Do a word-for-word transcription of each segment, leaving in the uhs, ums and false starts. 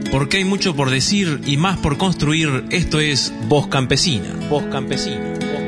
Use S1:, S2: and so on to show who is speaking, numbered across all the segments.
S1: Porque hay mucho por decir y más por construir. Esto es Voz Campesina. Voz Campesina.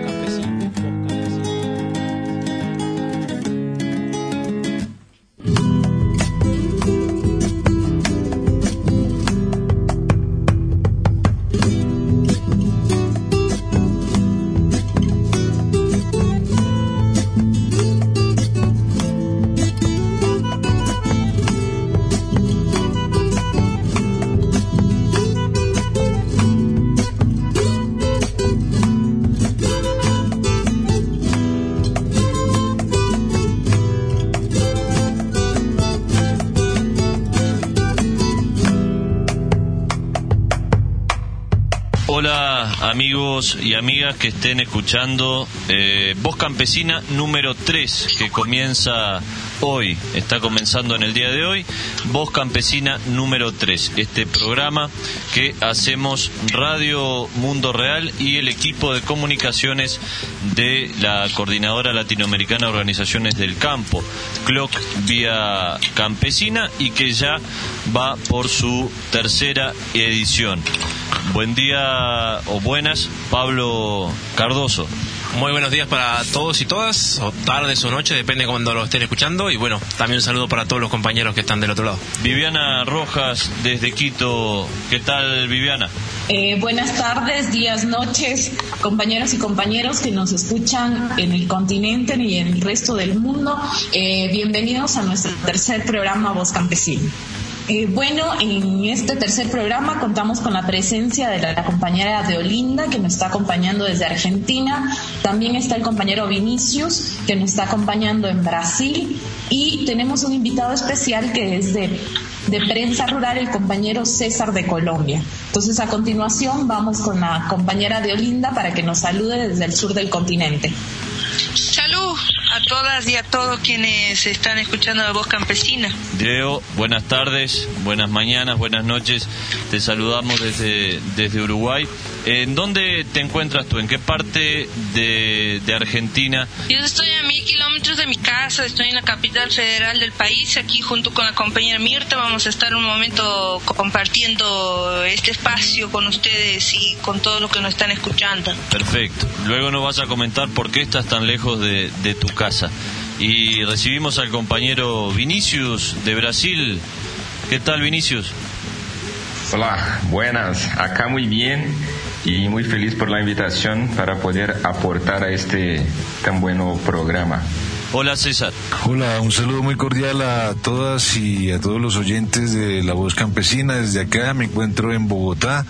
S2: Amigos y amigas que estén escuchando eh, Voz Campesina número tres, que comienza hoy, está comenzando en el día de hoy, Voz Campesina número tres, este programa que hacemos Radio Mundo Real y el equipo de comunicaciones de la Coordinadora Latinoamericana de Organizaciones del Campo, C L O C Vía Campesina, y que ya va por su tercera edición. Buen día o buenas, Pablo Cardoso.
S1: Muy buenos días para todos y todas, o tardes o noches, depende de cuando lo estén escuchando. Y bueno, también un saludo para todos los compañeros que están del otro lado.
S2: Viviana Rojas, desde Quito. ¿Qué tal, Viviana?
S3: Eh, buenas tardes, días, noches, compañeros y compañeros que nos escuchan en el continente y en el resto del mundo. Eh, bienvenidos a nuestro tercer programa Voz Campesina. Eh, bueno, en este tercer programa contamos con la presencia de la, la compañera Deolinda, que nos está acompañando desde Argentina. También está el compañero Vinicius, que nos está acompañando en Brasil. Y tenemos un invitado especial que es de, de Prensa Rural, el compañero César de Colombia. Entonces, a continuación vamos con la compañera Deolinda para que nos salude desde el sur del continente.
S4: Salud a todas y a todos quienes están escuchando la Voz Campesina.
S2: Deo, buenas tardes, buenas mañanas, buenas noches. Te saludamos desde, desde Uruguay. ¿En dónde te encuentras tú? ¿En qué parte de, de Argentina?
S4: Yo estoy a mil kilómetros de mi casa, estoy en la capital federal del país. Aquí junto con la compañera Mirta vamos a estar un momento compartiendo este espacio con ustedes y con todos los que nos están escuchando.
S2: Perfecto. Luego nos vas a comentar por qué estás tan lejos de, de tu casa. Y recibimos al compañero Vinicius de Brasil. ¿Qué tal, Vinicius?
S5: Hola, buenas. Acá muy bien y muy feliz por la invitación para poder aportar a este tan bueno programa.
S2: Hola, César.
S6: Hola, un saludo muy cordial a todas y a todos los oyentes de La Voz Campesina. Desde acá me encuentro en Bogotá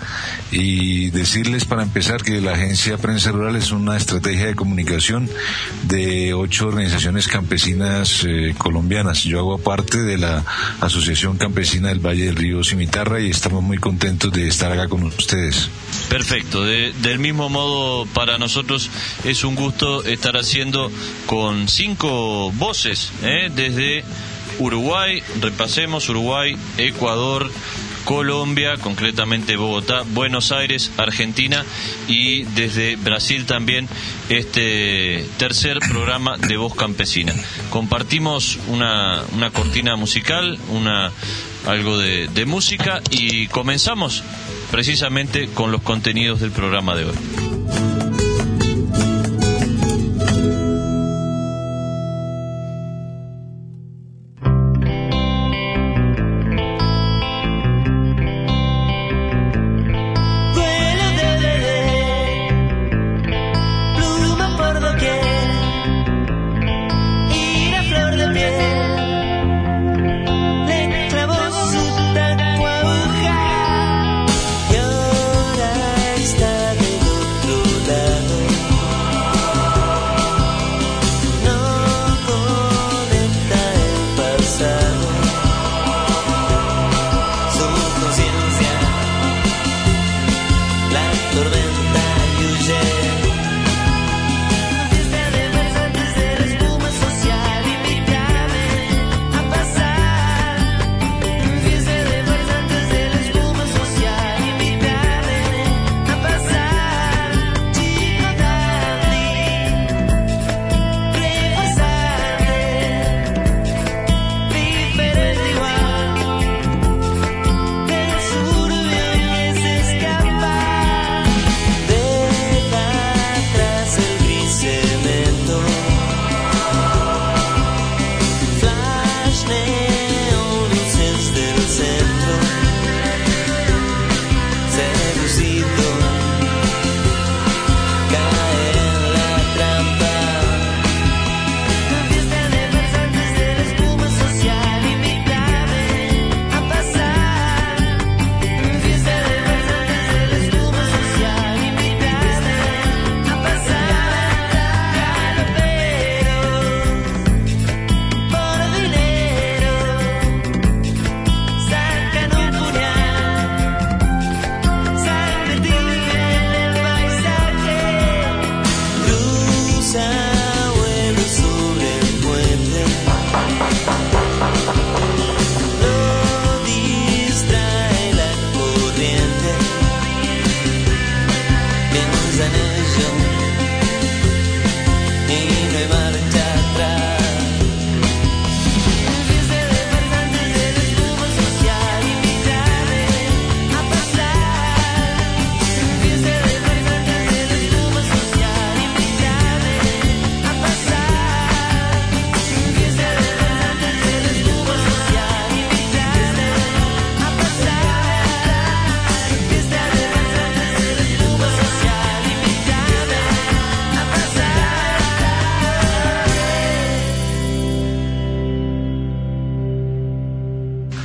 S6: y decirles para empezar que la agencia Prensa Rural es una estrategia de comunicación de ocho organizaciones campesinas eh, colombianas. Yo hago parte de la Asociación Campesina del Valle del Río Cimitarra y estamos muy contentos de estar acá con ustedes.
S2: Perfecto. De, del mismo modo, para nosotros es un gusto estar haciendo con cinco voces, ¿eh? Desde Uruguay, repasemos Uruguay, Ecuador, Colombia, concretamente Bogotá, Buenos Aires, Argentina, y desde Brasil también este tercer programa de Voz Campesina. Compartimos una, una cortina musical, una algo de, de música, y comenzamos precisamente con los contenidos del programa de hoy.
S7: Y ahora está de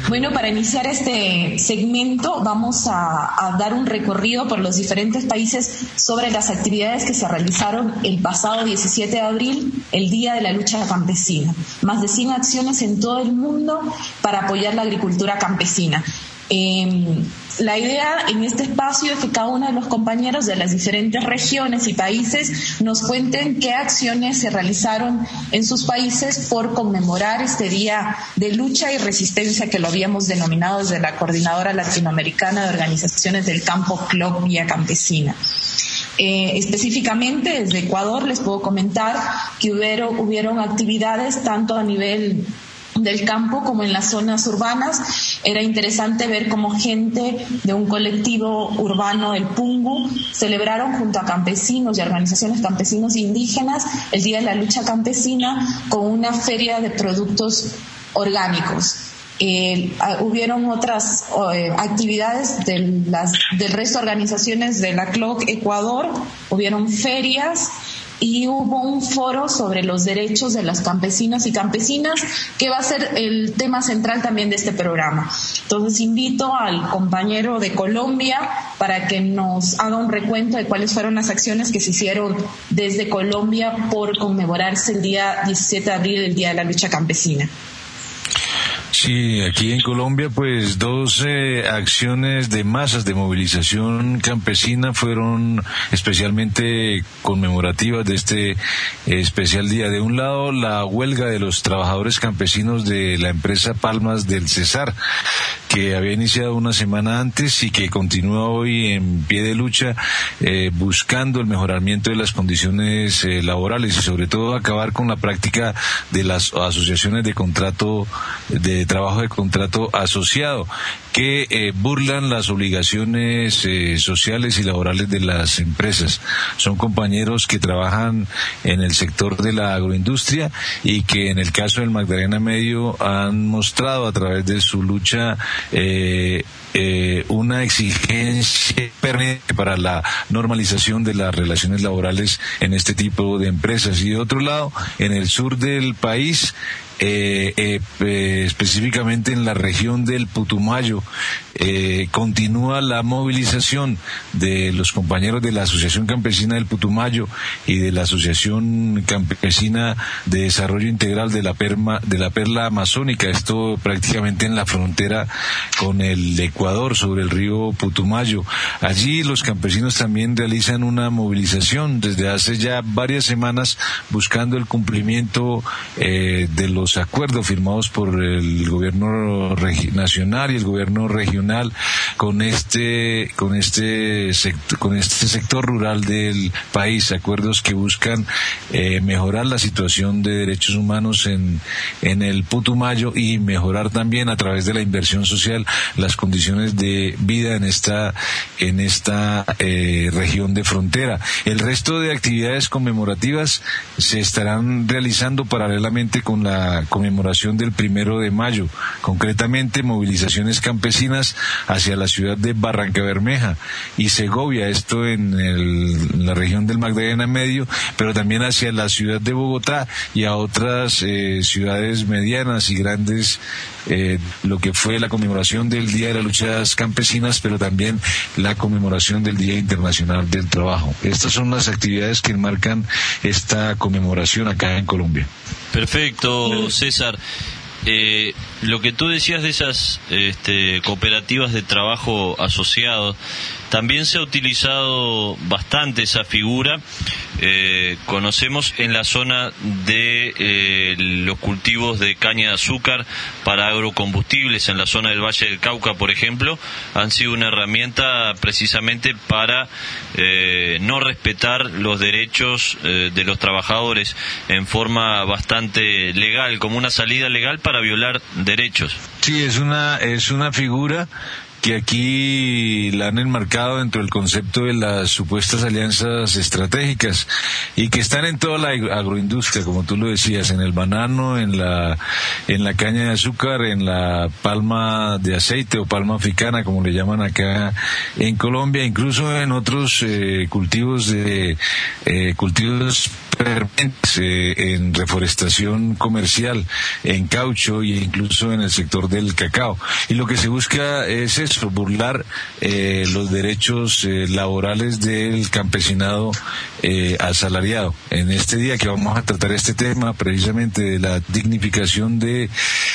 S3: Bueno, para iniciar este segmento vamos a, a dar un recorrido por los diferentes países sobre las actividades que se realizaron el pasado diecisiete de abril, el Día de la Lucha Campesina. Más de cien acciones en todo el mundo para apoyar la agricultura campesina. Eh, la idea en este espacio es que cada uno de los compañeros de las diferentes regiones y países nos cuenten qué acciones se realizaron en sus países por conmemorar este Día de Lucha y Resistencia, que lo habíamos denominado desde la Coordinadora Latinoamericana de Organizaciones del Campo, C L O C Vía Campesina. Eh, específicamente desde Ecuador les puedo comentar que hubieron, hubieron actividades tanto a nivel del campo como en las zonas urbanas. Era interesante ver cómo gente de un colectivo urbano del Pungu celebraron junto a campesinos y organizaciones campesinos indígenas el Día de la Lucha Campesina con una feria de productos orgánicos. Eh, hubieron otras eh, actividades de las, del resto de organizaciones de la C L O C Ecuador, hubieron ferias y hubo un foro sobre los derechos de las campesinas y campesinas, que va a ser el tema central también de este programa. Entonces invito al compañero de Colombia para que nos haga un recuento de cuáles fueron las acciones que se hicieron desde Colombia por conmemorarse el día diecisiete de abril, el Día de la Lucha Campesina.
S6: Sí, aquí en Colombia, pues dos eh, acciones de masas de movilización campesina fueron especialmente conmemorativas de este eh, especial día. De un lado, la huelga de los trabajadores campesinos de la empresa Palmas del Cesar, que había iniciado una semana antes y que continúa hoy en pie de lucha, eh, buscando el mejoramiento de las condiciones eh, laborales y sobre todo acabar con la práctica de las asociaciones de contrato de trabajo de contrato asociado, que eh, burlan las obligaciones eh, sociales y laborales de las empresas. Son compañeros que trabajan en el sector de la agroindustria y que en el caso del Magdalena Medio han mostrado a través de su lucha eh, eh, una exigencia permanente para la normalización de las relaciones laborales en este tipo de empresas. Y de otro lado, en el sur del país, Eh, eh, eh, específicamente en la región del Putumayo, eh, continúa la movilización de los compañeros de la Asociación Campesina del Putumayo y de la Asociación Campesina de Desarrollo Integral de la, Perma, de la Perla Amazónica, esto prácticamente en la frontera con el Ecuador, sobre el río Putumayo. Allí los campesinos también realizan una movilización desde hace ya varias semanas buscando el cumplimiento eh, de los acuerdos firmados por el gobierno regi- nacional y el gobierno regional con este con este sector, con este sector rural del país, acuerdos que buscan eh, mejorar la situación de derechos humanos en en el Putumayo y mejorar también a través de la inversión social las condiciones de vida en esta en esta eh, región de frontera. El resto de actividades conmemorativas se estarán realizando paralelamente con la conmemoración del primero de mayo, concretamente movilizaciones campesinas hacia la ciudad de Barranca Bermeja y Segovia, esto en, el, en la región del Magdalena Medio, pero también hacia la ciudad de Bogotá y a otras eh, ciudades medianas y grandes, eh, lo que fue la conmemoración del Día de las Luchas Campesinas, pero también la conmemoración del Día Internacional del Trabajo. Estas son las actividades que enmarcan esta conmemoración acá en Colombia.
S2: Perfecto, César. Eh, lo que tú decías de esas este, cooperativas de trabajo asociados, también se ha utilizado bastante esa figura. Eh, conocemos en la zona de eh, los cultivos de caña de azúcar para agrocombustibles, en la zona del Valle del Cauca, por ejemplo, han sido una herramienta precisamente para eh, no respetar los derechos eh, de los trabajadores en forma bastante legal, como una salida legal para violar derechos.
S6: Sí, es una es una figura que aquí la han enmarcado dentro del concepto de las supuestas alianzas estratégicas y que están en toda la agroindustria, como tú lo decías, en el banano, en la en la caña de azúcar, en la palma de aceite o palma africana, como le llaman acá en Colombia, incluso en otros eh, cultivos de eh, cultivos permanentes, eh, en reforestación comercial, en caucho e incluso en el sector del cacao. Y lo que se busca es eso, burlar eh, los derechos eh, laborales del campesinado eh, asalariado. En este día que vamos a tratar este tema, precisamente de la dignificación de,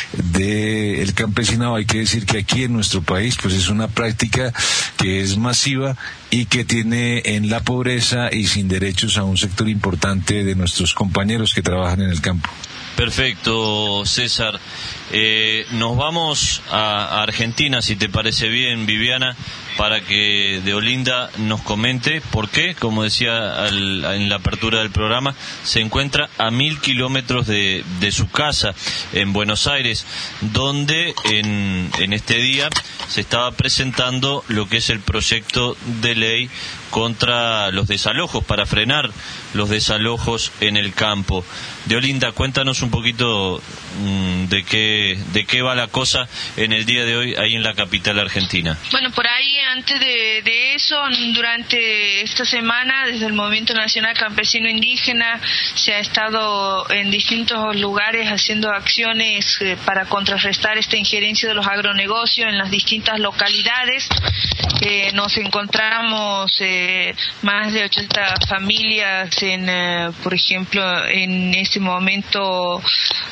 S6: de el campesinado, hay que decir que aquí en nuestro país pues es una práctica que es masiva y que tiene en la pobreza y sin derechos a un sector importante de nuestros compañeros que trabajan en el campo.
S2: Perfecto, César. Eh, nos vamos a, a Argentina, si te parece bien, Viviana, para que de Olinda nos comente por qué, como decía al, en la apertura del programa, se encuentra a mil kilómetros de, de su casa en Buenos Aires, donde en, en este día se estaba presentando lo que es el proyecto de ley contra los desalojos, para frenar los desalojos en el campo. De Olinda, cuéntanos un poquito mmm, de qué de qué va la cosa en el día de hoy ahí en la capital argentina.
S4: Bueno, por ahí, antes de, de eso, durante esta semana, desde el Movimiento Nacional Campesino Indígena, se ha estado en distintos lugares haciendo acciones eh, para contrarrestar esta injerencia de los agronegocios en las distintas localidades. Eh, nos encontramos eh, más de ochenta familias, en, eh, por ejemplo, en este momento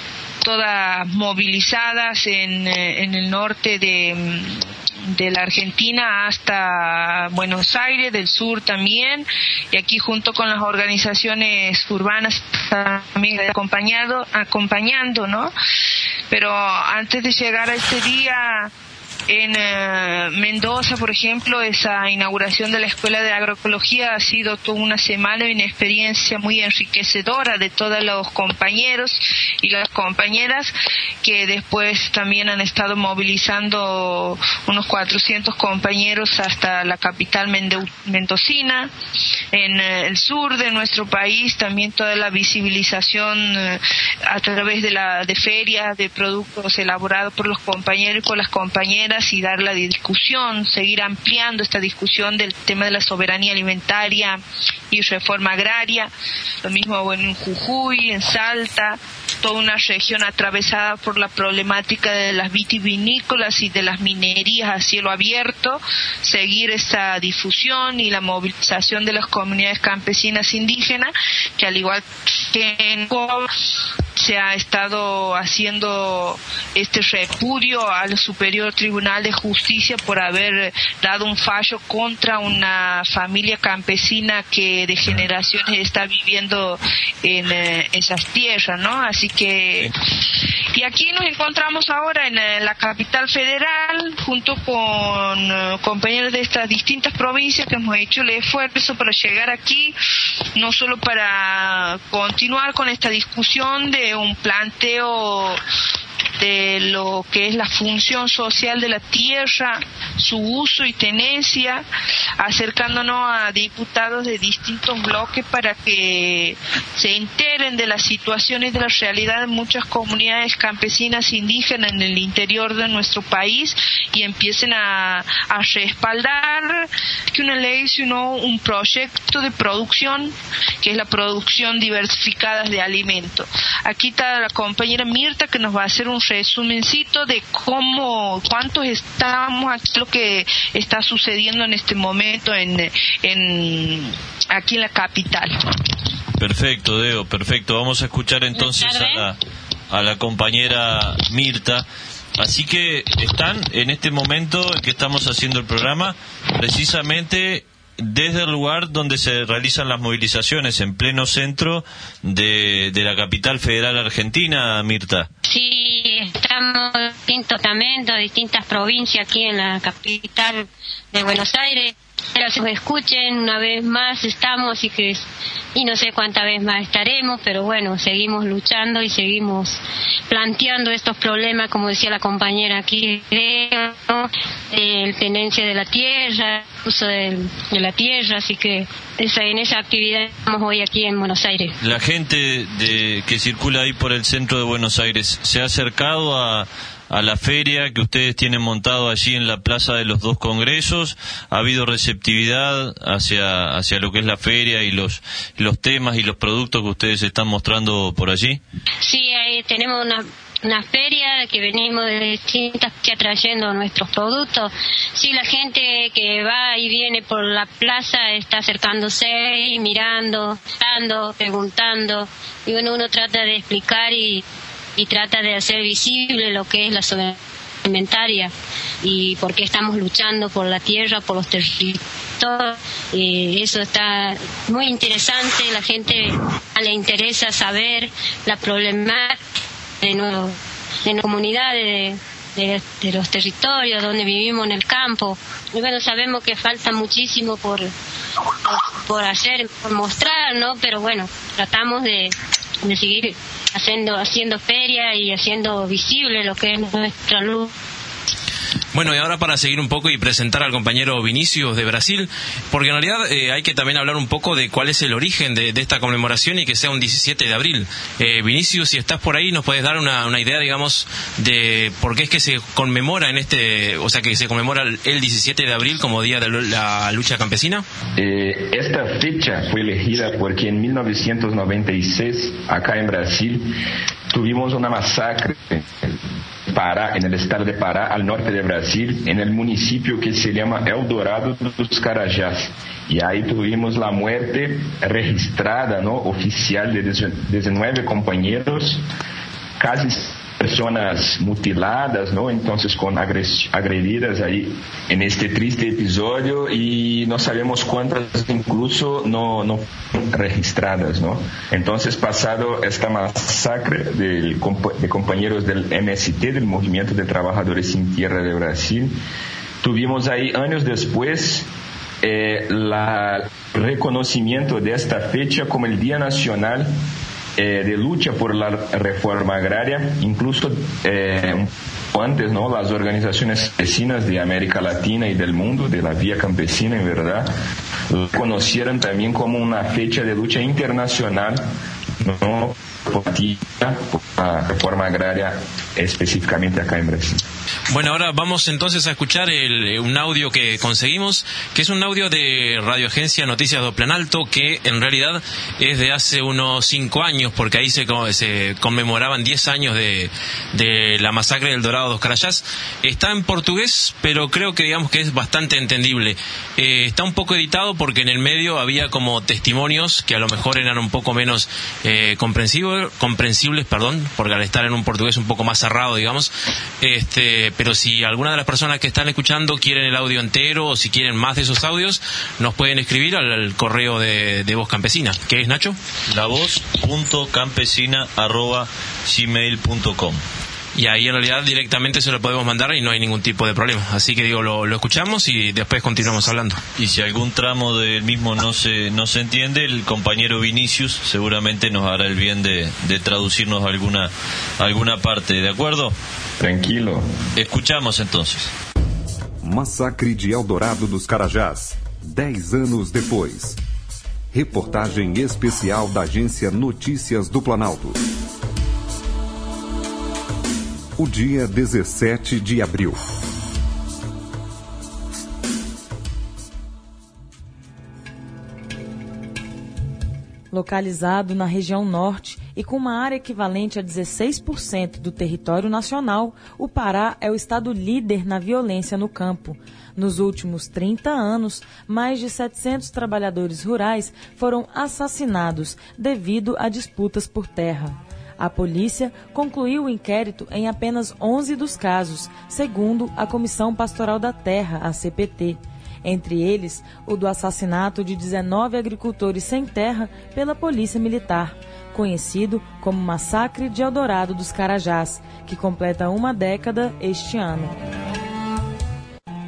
S4: todas movilizadas en, en el norte de, de la Argentina hasta Buenos Aires, del sur también, y aquí junto con las organizaciones urbanas también acompañado, acompañando, ¿no? Pero antes de llegar a este día, en uh, Mendoza, por ejemplo, esa inauguración de la Escuela de Agroecología ha sido toda una semana y una experiencia muy enriquecedora de todos los compañeros y las compañeras, que después también han estado movilizando unos cuatrocientos compañeros hasta la capital mende- mendocina. En uh, el sur de nuestro país también toda la visibilización uh, a través de la de ferias de productos elaborados por los compañeros y por las compañeras, y dar la discusión, seguir ampliando esta discusión del tema de la soberanía alimentaria y reforma agraria. Lo mismo bueno, en Jujuy, en Salta, toda una región atravesada por la problemática de las vitivinícolas y de las minerías a cielo abierto, seguir esa difusión y la movilización de las comunidades campesinas indígenas, que al igual que en Cuba se ha estado haciendo este repudio al Superior Tribunal de Justicia por haber dado un fallo contra una familia campesina que de generaciones está viviendo en eh, esas tierras, ¿no? Así que, y aquí nos encontramos ahora en eh, la capital federal, junto con eh, compañeros de estas distintas provincias que hemos hecho el esfuerzo para llegar aquí, no solo para continuar con esta discusión de un planteo de lo que es la función social de la tierra, su uso y tenencia, acercándonos a diputados de distintos bloques para que se enteren de las situaciones, de la realidad de muchas comunidades campesinas indígenas en el interior de nuestro país, y empiecen a, a respaldar que una ley, sino un proyecto de producción, que es la producción diversificada de alimentos. Aquí está la compañera Mirta, que nos va a hacer un resumencito de cómo, cuántos estamos, aquí lo que está sucediendo en este momento en, en aquí en la capital.
S2: Perfecto, Deo, perfecto. Vamos a escuchar entonces a la, a la compañera Mirta. Así que están en este momento en que estamos haciendo el programa, precisamente desde el lugar donde se realizan las movilizaciones, en pleno centro de, de la capital federal argentina, Mirta.
S7: Sí, estamos en distintos estamentos, distintas provincias aquí en la capital de Buenos Aires. Pero se escuchen una vez más, estamos y que y no sé cuántas veces más estaremos, pero bueno, seguimos luchando y seguimos planteando estos problemas, como decía la compañera aquí, ¿no? El tenencia de la tierra, uso de, de la tierra, así que esa, en esa actividad estamos hoy aquí en Buenos Aires.
S2: La gente de, que circula ahí por el centro de Buenos Aires, ¿se ha acercado a, a la feria que ustedes tienen montado allí en la Plaza de los Dos Congresos? ¿Ha habido receptividad hacia, hacia lo que es la feria y los, los temas y los productos que ustedes están mostrando por allí?
S7: Sí, ahí tenemos una... una feria que venimos de distintas trayendo nuestros productos. Sí, la gente que va y viene por la plaza está acercándose y mirando, dando, preguntando, y bueno, uno trata de explicar y, y trata de hacer visible lo que es la soberanía alimentaria y por qué estamos luchando por la tierra, por los territorios. Y eso está muy interesante, la gente le interesa saber la problemática de, nuevo, de la comunidad, de, de, de los territorios donde vivimos en el campo. Y bueno, sabemos que falta muchísimo por, por, por hacer, por mostrar, ¿no? Pero bueno, tratamos de, de seguir haciendo, haciendo feria y haciendo visible lo que es nuestra luz.
S1: Bueno, y ahora para seguir un poco y presentar al compañero Vinicius de Brasil, porque en realidad eh, hay que también hablar un poco de cuál es el origen de, de esta conmemoración y que sea un diecisiete de abril. Eh, Vinicius, si estás por ahí, ¿nos puedes dar una, una idea, digamos, de por qué es que se conmemora en este, o sea, que se conmemora el, el diecisiete de abril como Día de la Lucha Campesina?
S5: Eh, esta fecha fue elegida porque en mil novecientos noventa y seis, acá en Brasil, tuvimos una masacre Pará, en el estado de Pará, al norte de Brasil, en el municipio que se llama Eldorado dos Carajás. Y ahí tuvimos la muerte registrada, ¿no?, oficial de diecinueve compañeros, casi personas mutiladas, ¿no? Entonces con agredidas ahí en este triste episodio, y no sabemos cuántas incluso no, no registradas, ¿no? Entonces, pasado esta masacre de, de compañeros del M S T, del Movimiento de Trabajadores Sin Tierra de Brasil, tuvimos ahí años después eh, la reconocimiento de esta fecha como el Día Nacional Eh, de lucha por la reforma agraria. Incluso eh, antes, ¿no?, las organizaciones campesinas de América Latina y del mundo, de la Vía Campesina, en verdad, lo conocieron también como una fecha de lucha internacional, ¿no?, por la reforma agraria, específicamente acá en Brasil.
S1: Bueno, ahora vamos entonces a escuchar el, un audio que conseguimos, que es un audio de Radio Agencia Noticias do Planalto, que en realidad es de hace unos cinco años, porque ahí se, se conmemoraban diez años de, de la masacre del Dorado dos Carajás. Está en portugués, pero creo que digamos que es bastante entendible. Eh, está un poco editado porque en el medio había como testimonios que a lo mejor eran un poco menos eh, comprensibles, comprensibles, perdón, porque al estar en un portugués un poco más cerrado, digamos, este pero si alguna de las personas que están escuchando quieren el audio entero o si quieren más de esos audios, nos pueden escribir al, al correo de, de Voz Campesina. ¿Qué es, Nacho?
S2: la voz punto campesina arroba gmail punto com.
S1: Y ahí en realidad directamente se lo podemos mandar y no hay ningún tipo de problema. Así que digo, lo, lo escuchamos y después continuamos hablando.
S2: Y si algún tramo del mismo no se no se entiende, el compañero Vinicius seguramente nos hará el bien de, de traducirnos alguna alguna parte, ¿de acuerdo?
S5: Tranquilo.
S2: Escuchamos entonces.
S8: Massacre de Eldorado dos Carajás, dez anos depois. Reportagem especial da Agência Notícias do Planalto. O dia dezessete de abril.
S9: Localizado na região norte e com uma área equivalente a dezesseis por cento do território nacional, o Pará é o estado líder na violência no campo. Nos últimos trinta anos, mais de setecentos trabalhadores rurais foram assassinados devido a disputas por terra. A polícia concluiu o inquérito em apenas onze dos casos, segundo a Comissão Pastoral da Terra, a C P T. Entre eles, o do assassinato de dezenove agricultores sem terra pela Polícia Militar, conhecido como Massacre de Eldorado dos Carajás, que completa uma década este ano.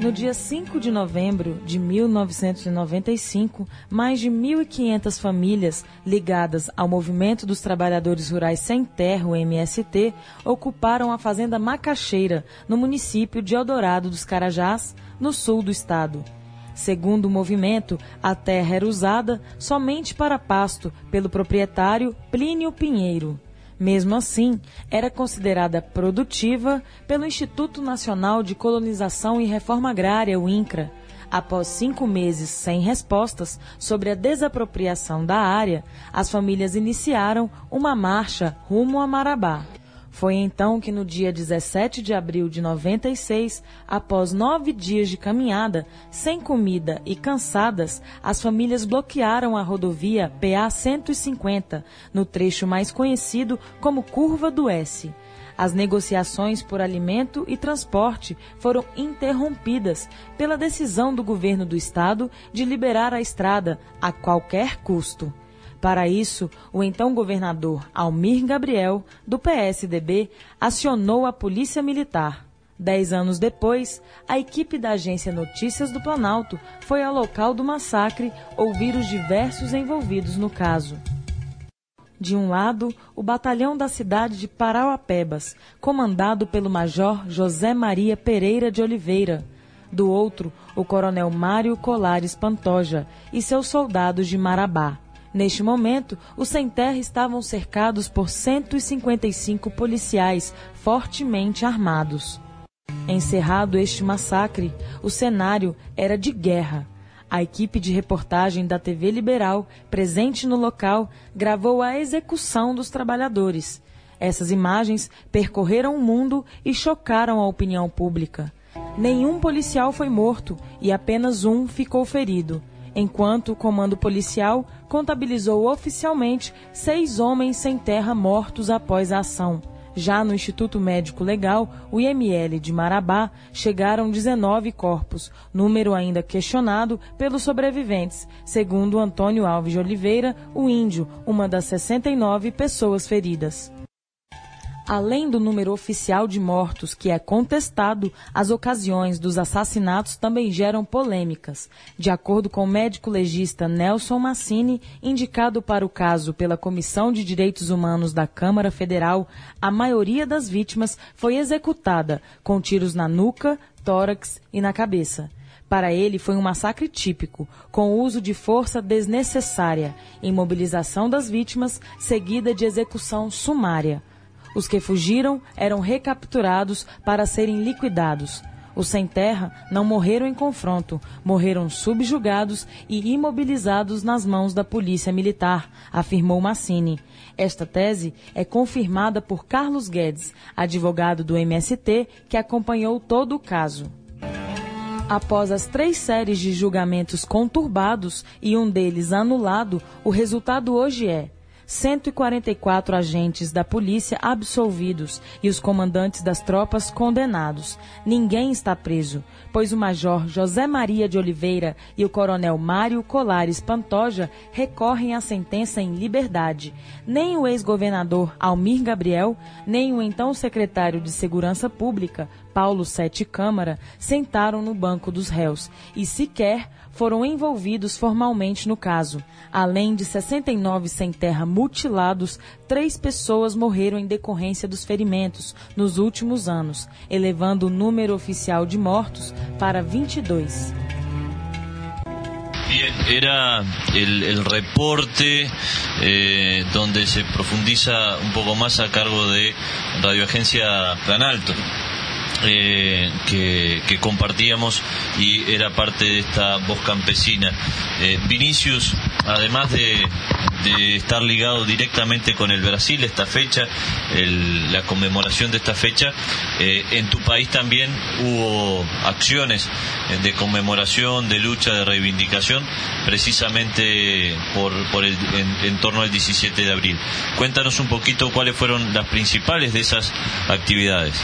S9: No dia cinco de novembro de mil novecentos e noventa e cinco, mais de mil e quinhentas famílias ligadas ao Movimento dos Trabalhadores Rurais Sem Terra, o M S T, ocuparam a fazenda Macaxeira, no município de Eldorado dos Carajás, no sul do estado. Segundo o movimento, a terra era usada somente para pasto pelo proprietário Plínio Pinheiro. Mesmo assim, era considerada produtiva pelo Instituto Nacional de Colonização e Reforma Agrária, o INCRA. Após cinco meses sem respostas sobre a desapropriação da área, as famílias iniciaram uma marcha rumo a Marabá. Foi então que no dia dezessete de abril de noventa e seis, após nove dias de caminhada, sem comida e cansadas, as famílias bloquearam a rodovia P A cento e cinquenta, no trecho mais conhecido como Curva do S. As negociações por alimento e transporte foram interrompidas pela decisão do governo do estado de liberar a estrada a qualquer custo. Para isso, o então governador Almir Gabriel, do P S D B, acionou a Polícia Militar. Dez anos depois, a equipe da Agência Notícias do Planalto foi ao local do massacre ouvir os diversos envolvidos no caso. De um lado, o batalhão da cidade de Parauapebas, comandado pelo major José Maria Pereira de Oliveira. Do outro, o coronel Mário Colares Pantoja e seus soldados de Marabá. Neste momento, os sem terra estavam cercados por cento e cinquenta e cinco policiais fortemente armados. Encerrado este massacre, o cenário era de guerra. A equipe de reportagem da T V Liberal, presente no local, gravou a execução dos trabalhadores. Essas imagens percorreram o mundo e chocaram a opinião pública. Nenhum policial foi morto e apenas um ficou ferido, enquanto o comando policial contabilizou oficialmente seis homens sem terra mortos após a ação. Já no Instituto Médico Legal, o I M L de Marabá, chegaram dezenove corpos, número ainda questionado pelos sobreviventes, segundo Antônio Alves de Oliveira, o Índio, uma das sessenta e nove pessoas feridas. Além do número oficial de mortos, que é contestado, as ocasiões dos assassinatos também geram polêmicas. De acordo com o médico legista Nelson Massini, indicado para o caso pela Comissão de Direitos Humanos da Câmara Federal, a maioria das vítimas foi executada com tiros na nuca, tórax e na cabeça. Para ele, foi um massacre típico, com o uso de força desnecessária, imobilização das vítimas, seguida de execução sumária. Os que fugiram eram recapturados para serem liquidados. Os sem terra não morreram em confronto, morreram subjugados e imobilizados nas mãos da polícia militar, afirmou Massini. Esta tese é confirmada por Carlos Guedes, advogado do M S T, que acompanhou todo o caso. Após as três séries de julgamentos conturbados e um deles anulado, o resultado hoje é cento e quarenta e quatro agentes da polícia absolvidos e os comandantes das tropas condenados. Ninguém está preso, pois o major José Maria de Oliveira e o coronel Mário Colares Pantoja recorrem à sentença em liberdade. Nem o ex-governador Almir Gabriel, nem o então secretário de Segurança Pública, Paulo Sete Câmara, sentaram no banco dos réus e sequer foram envolvidos formalmente no caso. Além de sessenta e nove sem terra mutilados, três pessoas morreram em decorrência dos ferimentos nos últimos anos, elevando o número oficial de mortos para vinte e dois.
S2: Bien, era el, el reporte eh, donde se profundiza un poco más a cargo de Radio Agencia Planalto. Eh, que, que compartíamos y era parte de esta voz campesina. Eh, Vinicius, además de, de estar ligado directamente con el Brasil, esta fecha, el, la conmemoración de esta fecha, eh, en tu país también hubo acciones de conmemoración, de lucha, de reivindicación, precisamente por, por el, en, en torno al diecisiete de abril. Cuéntanos un poquito cuáles fueron las principales de esas actividades.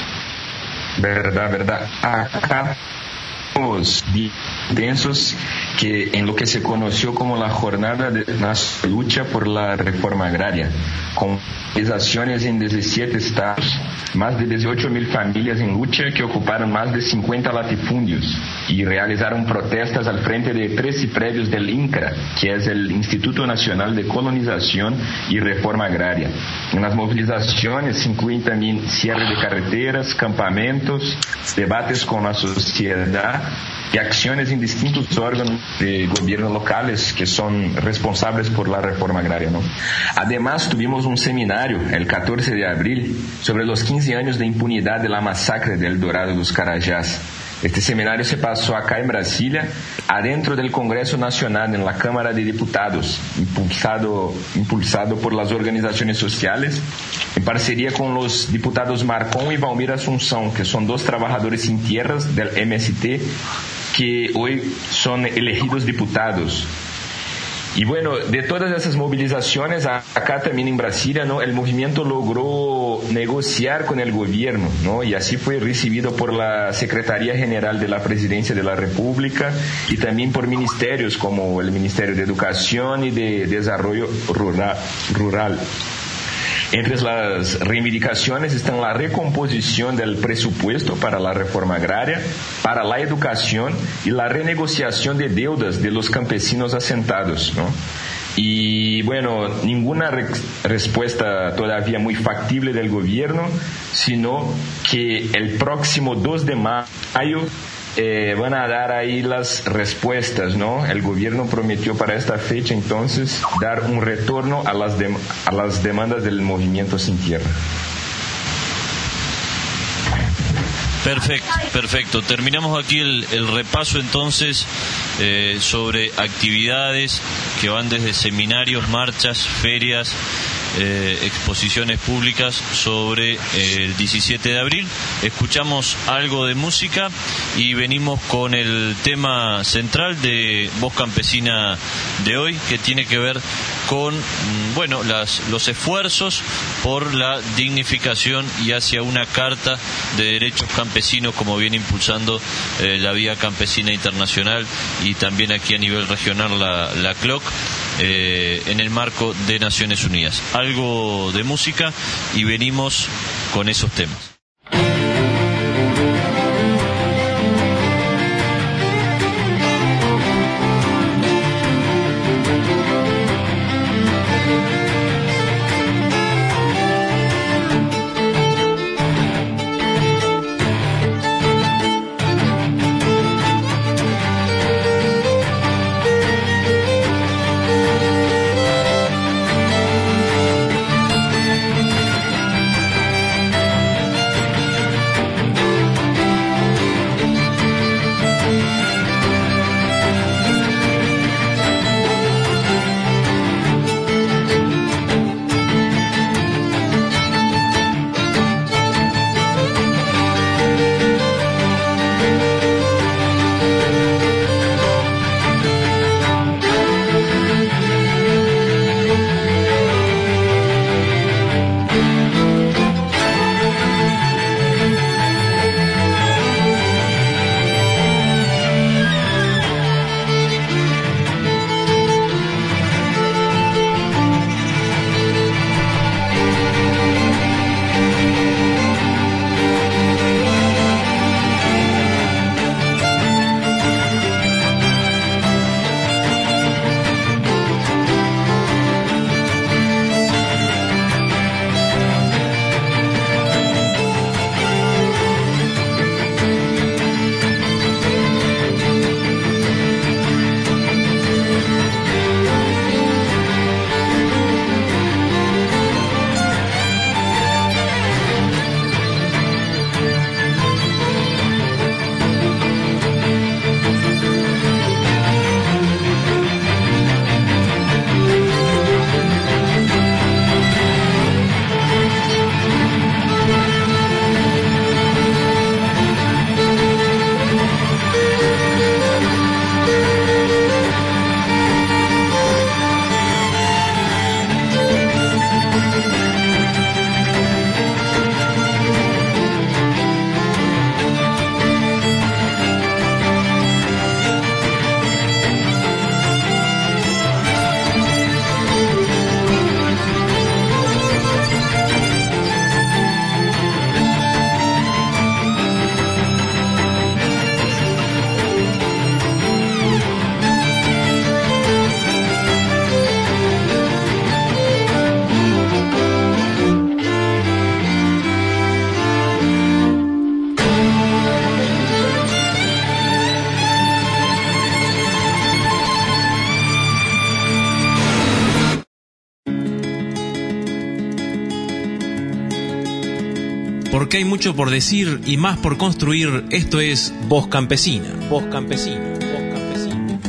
S5: Verdad, verdad. Acá los densos que en lo que se conoció como la Jornada de Lucha por la Reforma Agraria, con organizaciones en diecisiete estados, más de dieciocho mil familias en lucha que ocuparon más de cincuenta latifundios y realizaron protestas al frente de trece predios del INCRA, que es el Instituto Nacional de Colonización y Reforma Agraria. En las movilizaciones se incluyen también cierre de carreteras, campamentos, debates con la sociedad y acciones en distintos órganos de gobierno locales que son responsables por la reforma agraria, ¿no? Además, tuvimos un seminario el catorce de abril sobre los quince años de impunidad de la masacre del Dorado dos Carajás. Este seminario se pasó acá en Brasilia, adentro del Congreso Nacional, en la Cámara de Diputados, impulsado, impulsado por las organizaciones sociales, en parcería con los diputados Marcón y Valmir Asunción, que son dos trabajadores sin tierras del M S T, que hoy son elegidos diputados. Y bueno, de todas esas movilizaciones, acá también en Brasilia, ¿no?, el movimiento logró negociar con el gobierno, ¿no?, y así fue recibido por la Secretaría General de la Presidencia de la República y también por ministerios como el Ministerio de Educación y de Desarrollo Rural. rural. Entre las reivindicaciones están la recomposición del presupuesto para la reforma agraria, para la educación y la renegociación de deudas de los campesinos asentados, ¿no? Y bueno, ninguna re- respuesta todavía muy factible del gobierno, sino que el próximo dos de mayo Eh, van a dar ahí las respuestas, ¿no? El gobierno prometió para esta fecha entonces dar un retorno a las, de, a las demandas del movimiento sin tierra.
S2: Perfecto, perfecto. Terminamos aquí el, el repaso entonces eh, sobre actividades que van desde seminarios, marchas, ferias, eh, exposiciones públicas sobre eh, el diecisiete de abril. Escuchamos algo de música y venimos con el tema central de Voz Campesina de hoy, que tiene que ver con, bueno, las, los esfuerzos por la dignificación y hacia una carta de derechos campesinos, como viene impulsando eh, la Vía Campesina Internacional y también aquí a nivel regional la, la C L O C, eh, en el marco de Naciones Unidas. Algo de música y venimos con esos temas.
S1: porque hay mucho por decir y más por construir. Esto es Voz Campesina. Voz Campesina. Voz Campesina.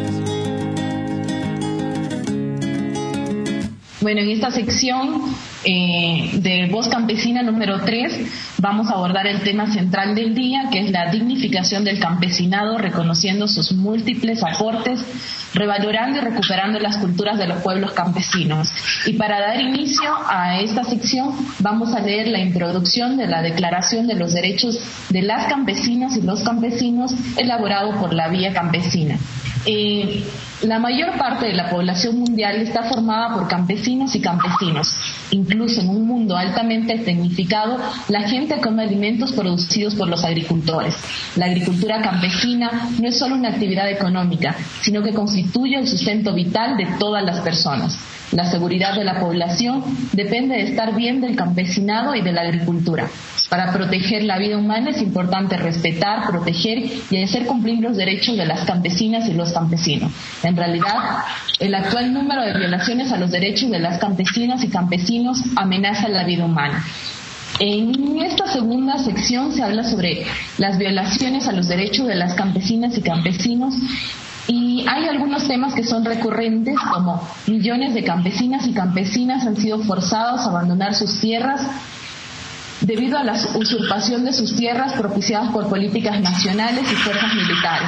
S3: Bueno, en esta sección eh, de Voz Campesina número tres vamos a abordar el tema central del día, que es la dignificación del campesinado, reconociendo sus múltiples aportes, revalorando y recuperando las culturas de los pueblos campesinos. Y para dar inicio a esta sección vamos a leer la introducción de la Declaración de los Derechos de las Campesinas y los Campesinos, elaborado por la Vía Campesina. Eh, la mayor parte de la población mundial está formada por campesinos y campesinos. Incluso en un mundo altamente tecnificado, la gente come alimentos producidos por los agricultores. La agricultura campesina no es solo una actividad económica, sino que constituye el sustento vital de todas las personas. La seguridad de la población depende de estar bien del campesinado y de la agricultura. Para proteger la vida humana es importante respetar, proteger y hacer cumplir los derechos de las campesinas y los campesinos. En realidad, el actual número de violaciones a los derechos de las campesinas y campesinos amenaza la vida humana. En esta segunda sección se habla sobre las violaciones a los derechos de las campesinas y campesinos. Y hay algunos temas que son recurrentes, como millones de campesinas y campesinas han sido forzados a abandonar sus tierras debido a la usurpación de sus tierras propiciadas por políticas nacionales y fuerzas militares.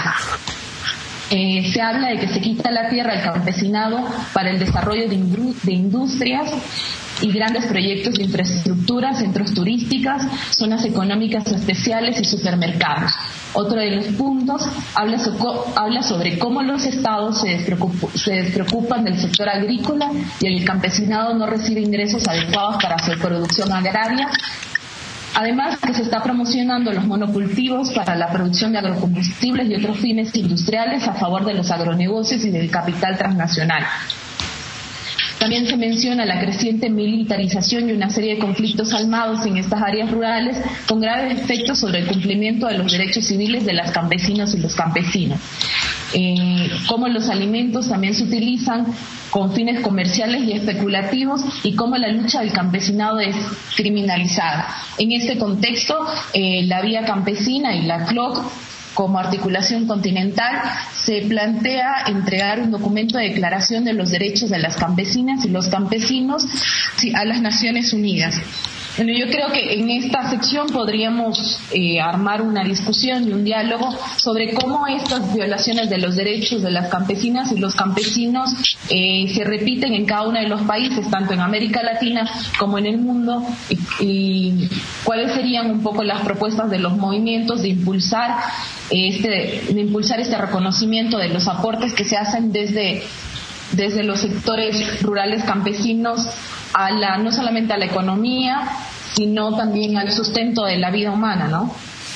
S3: Eh, se habla de que se quita la tierra al campesinado para el desarrollo de, indru- de industrias y grandes proyectos de infraestructura, centros turísticos, zonas económicas especiales y supermercados. Otro de los puntos habla, so- habla sobre cómo los estados se, despreocup- se despreocupan del sector agrícola y el campesinado no recibe ingresos adecuados para su producción agraria. Además, que se está promocionando los monocultivos para la producción de agrocombustibles y otros fines industriales a favor de los agronegocios y del capital transnacional. También se menciona la creciente militarización y una serie de conflictos armados en estas áreas rurales con graves efectos sobre el cumplimiento de los derechos civiles de las campesinas y los campesinos. Eh, cómo los alimentos también se utilizan con fines comerciales y especulativos y cómo la lucha del campesinado es criminalizada. En este contexto, eh, la Vía Campesina y la C L O C, como articulación continental, se plantea entregar un documento de declaración de los derechos de las campesinas y los campesinos a las Naciones Unidas. Bueno, yo creo que en esta sección podríamos eh, armar una discusión y un diálogo sobre cómo estas violaciones de los derechos de las campesinas y los campesinos eh, se repiten en cada uno de los países, tanto en América Latina como en el mundo, y, y cuáles serían un poco las propuestas de los movimientos de impulsar este, de impulsar este reconocimiento de los aportes que se hacen desde desde los sectores rurales campesinos a la, no solamente a la economía, sino también al sustento de la vida humana, ¿no?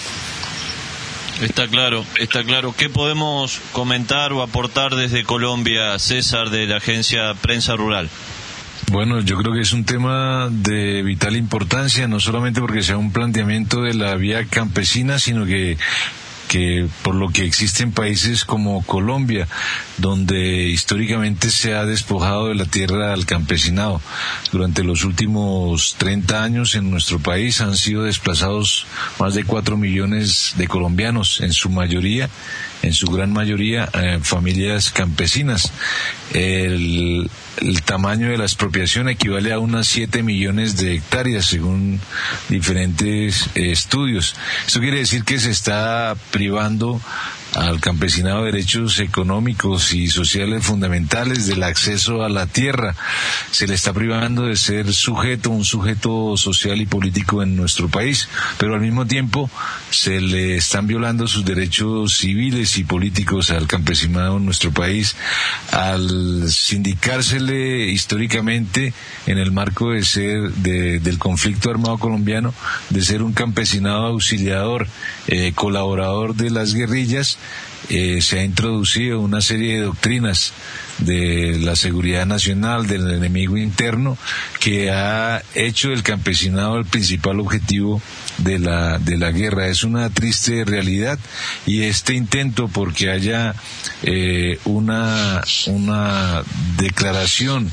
S2: Está claro, está claro. ¿Qué podemos comentar o aportar desde Colombia, César, de la agencia Prensa Rural?
S6: Bueno, yo creo que es un tema de vital importancia, no solamente porque sea un planteamiento de la vía campesina, sino que que por lo que existen países como Colombia, donde históricamente se ha despojado de la tierra al campesinado. Durante los últimos treinta años en nuestro país han sido desplazados más de cuatro millones de colombianos, en su mayoría, en su gran mayoría, eh, familias campesinas. El, el tamaño de la expropiación equivale a unas siete millones de hectáreas, según diferentes eh, estudios. Esto quiere decir que se está privando al campesinado de derechos económicos y sociales fundamentales, del acceso a la tierra. Se le está privando de ser sujeto, un sujeto social y político en nuestro país, pero al mismo tiempo se le están violando sus derechos civiles y políticos al campesinado en nuestro país, al sindicársele históricamente en el marco de ser de, del conflicto armado colombiano, de ser un campesinado auxiliador, eh, colaborador de las guerrillas. Eh, se ha introducido una serie de doctrinas de la seguridad nacional, del enemigo interno, que ha hecho del campesinado el principal objetivo de la de la guerra. Es una triste realidad, y este intento porque haya eh, una una declaración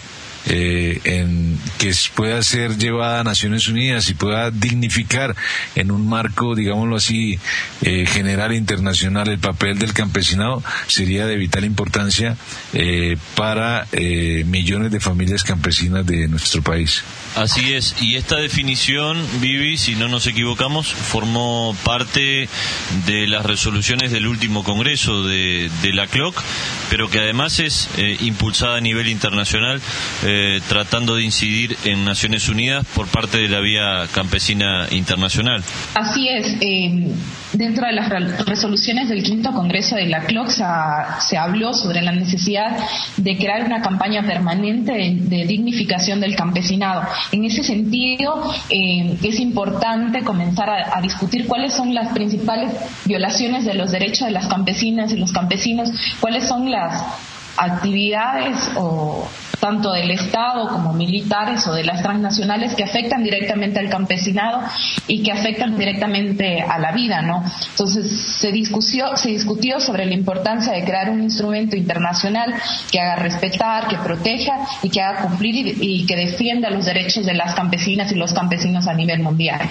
S6: eh, en, que pueda ser llevada a Naciones Unidas y pueda dignificar en un marco, digámoslo así, eh, general e internacional el papel del campesinado, sería de vital importancia eh, para eh, millones de familias campesinas de nuestro país.
S2: Así es, y esta definición, Vivi, si no nos equivocamos, formó parte de las resoluciones del último congreso de, de la C L O C, pero que además es eh, impulsada a nivel internacional, eh, tratando de incidir en Naciones Unidas por parte de la Vía Campesina Internacional.
S3: Así es, eh, dentro de las resoluciones del quinto congreso de la C L O C se, se habló sobre la necesidad de crear una campaña permanente de, de dignificación del campesinado. En ese sentido, eh, es importante comenzar a, a discutir cuáles son las principales violaciones de los derechos de las campesinas y los campesinos, cuáles son las actividades o tanto del Estado como militares o de las transnacionales que afectan directamente al campesinado y que afectan directamente a la vida, ¿no? Entonces se discutió, se discutió sobre la importancia de crear un instrumento internacional que haga respetar, que proteja y que haga cumplir y, y que defienda los derechos de las campesinas y los campesinos a nivel mundial.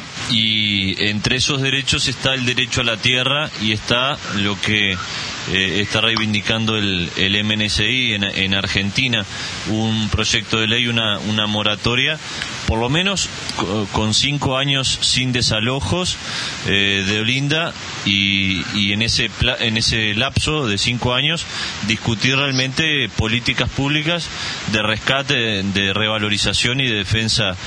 S2: Y entre esos derechos está el derecho a la tierra y está lo que Eh, está reivindicando el, el M N C I en, en Argentina, un proyecto de ley, una, una moratoria, por lo menos con cinco años sin desalojos eh, de Olinda y, y en ese pla, en ese lapso de cinco años discutir realmente políticas públicas de rescate, de, de revalorización y de defensa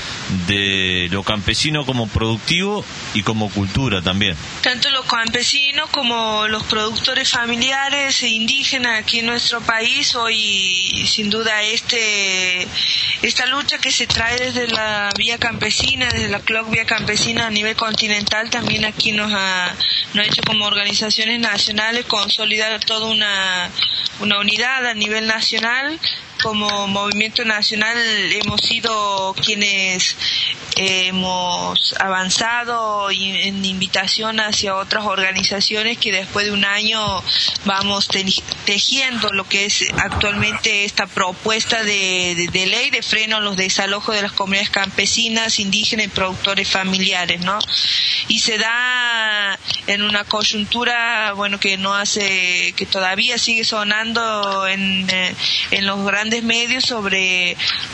S2: de lo campesino como productivo y como cultura también.
S4: Tanto los campesinos como los productores familiares e indígenas aquí en nuestro país, hoy sin duda este esta lucha que se trae desde la Vía Campesina, desde la C L O C Vía Campesina a nivel continental, también aquí nos ha, nos ha hecho como organizaciones nacionales consolidar toda una, una unidad a nivel nacional. Como movimiento nacional hemos sido quienes eh, hemos avanzado en invitación hacia otras organizaciones que después de un año vamos te, tejiendo lo que es actualmente esta propuesta de, de, de ley de freno a los desalojos de las comunidades campesinas, indígenas y productores familiares, ¿no? Y se da en una coyuntura, bueno, que no hace, que todavía sigue sonando en, en los grandes medios sobre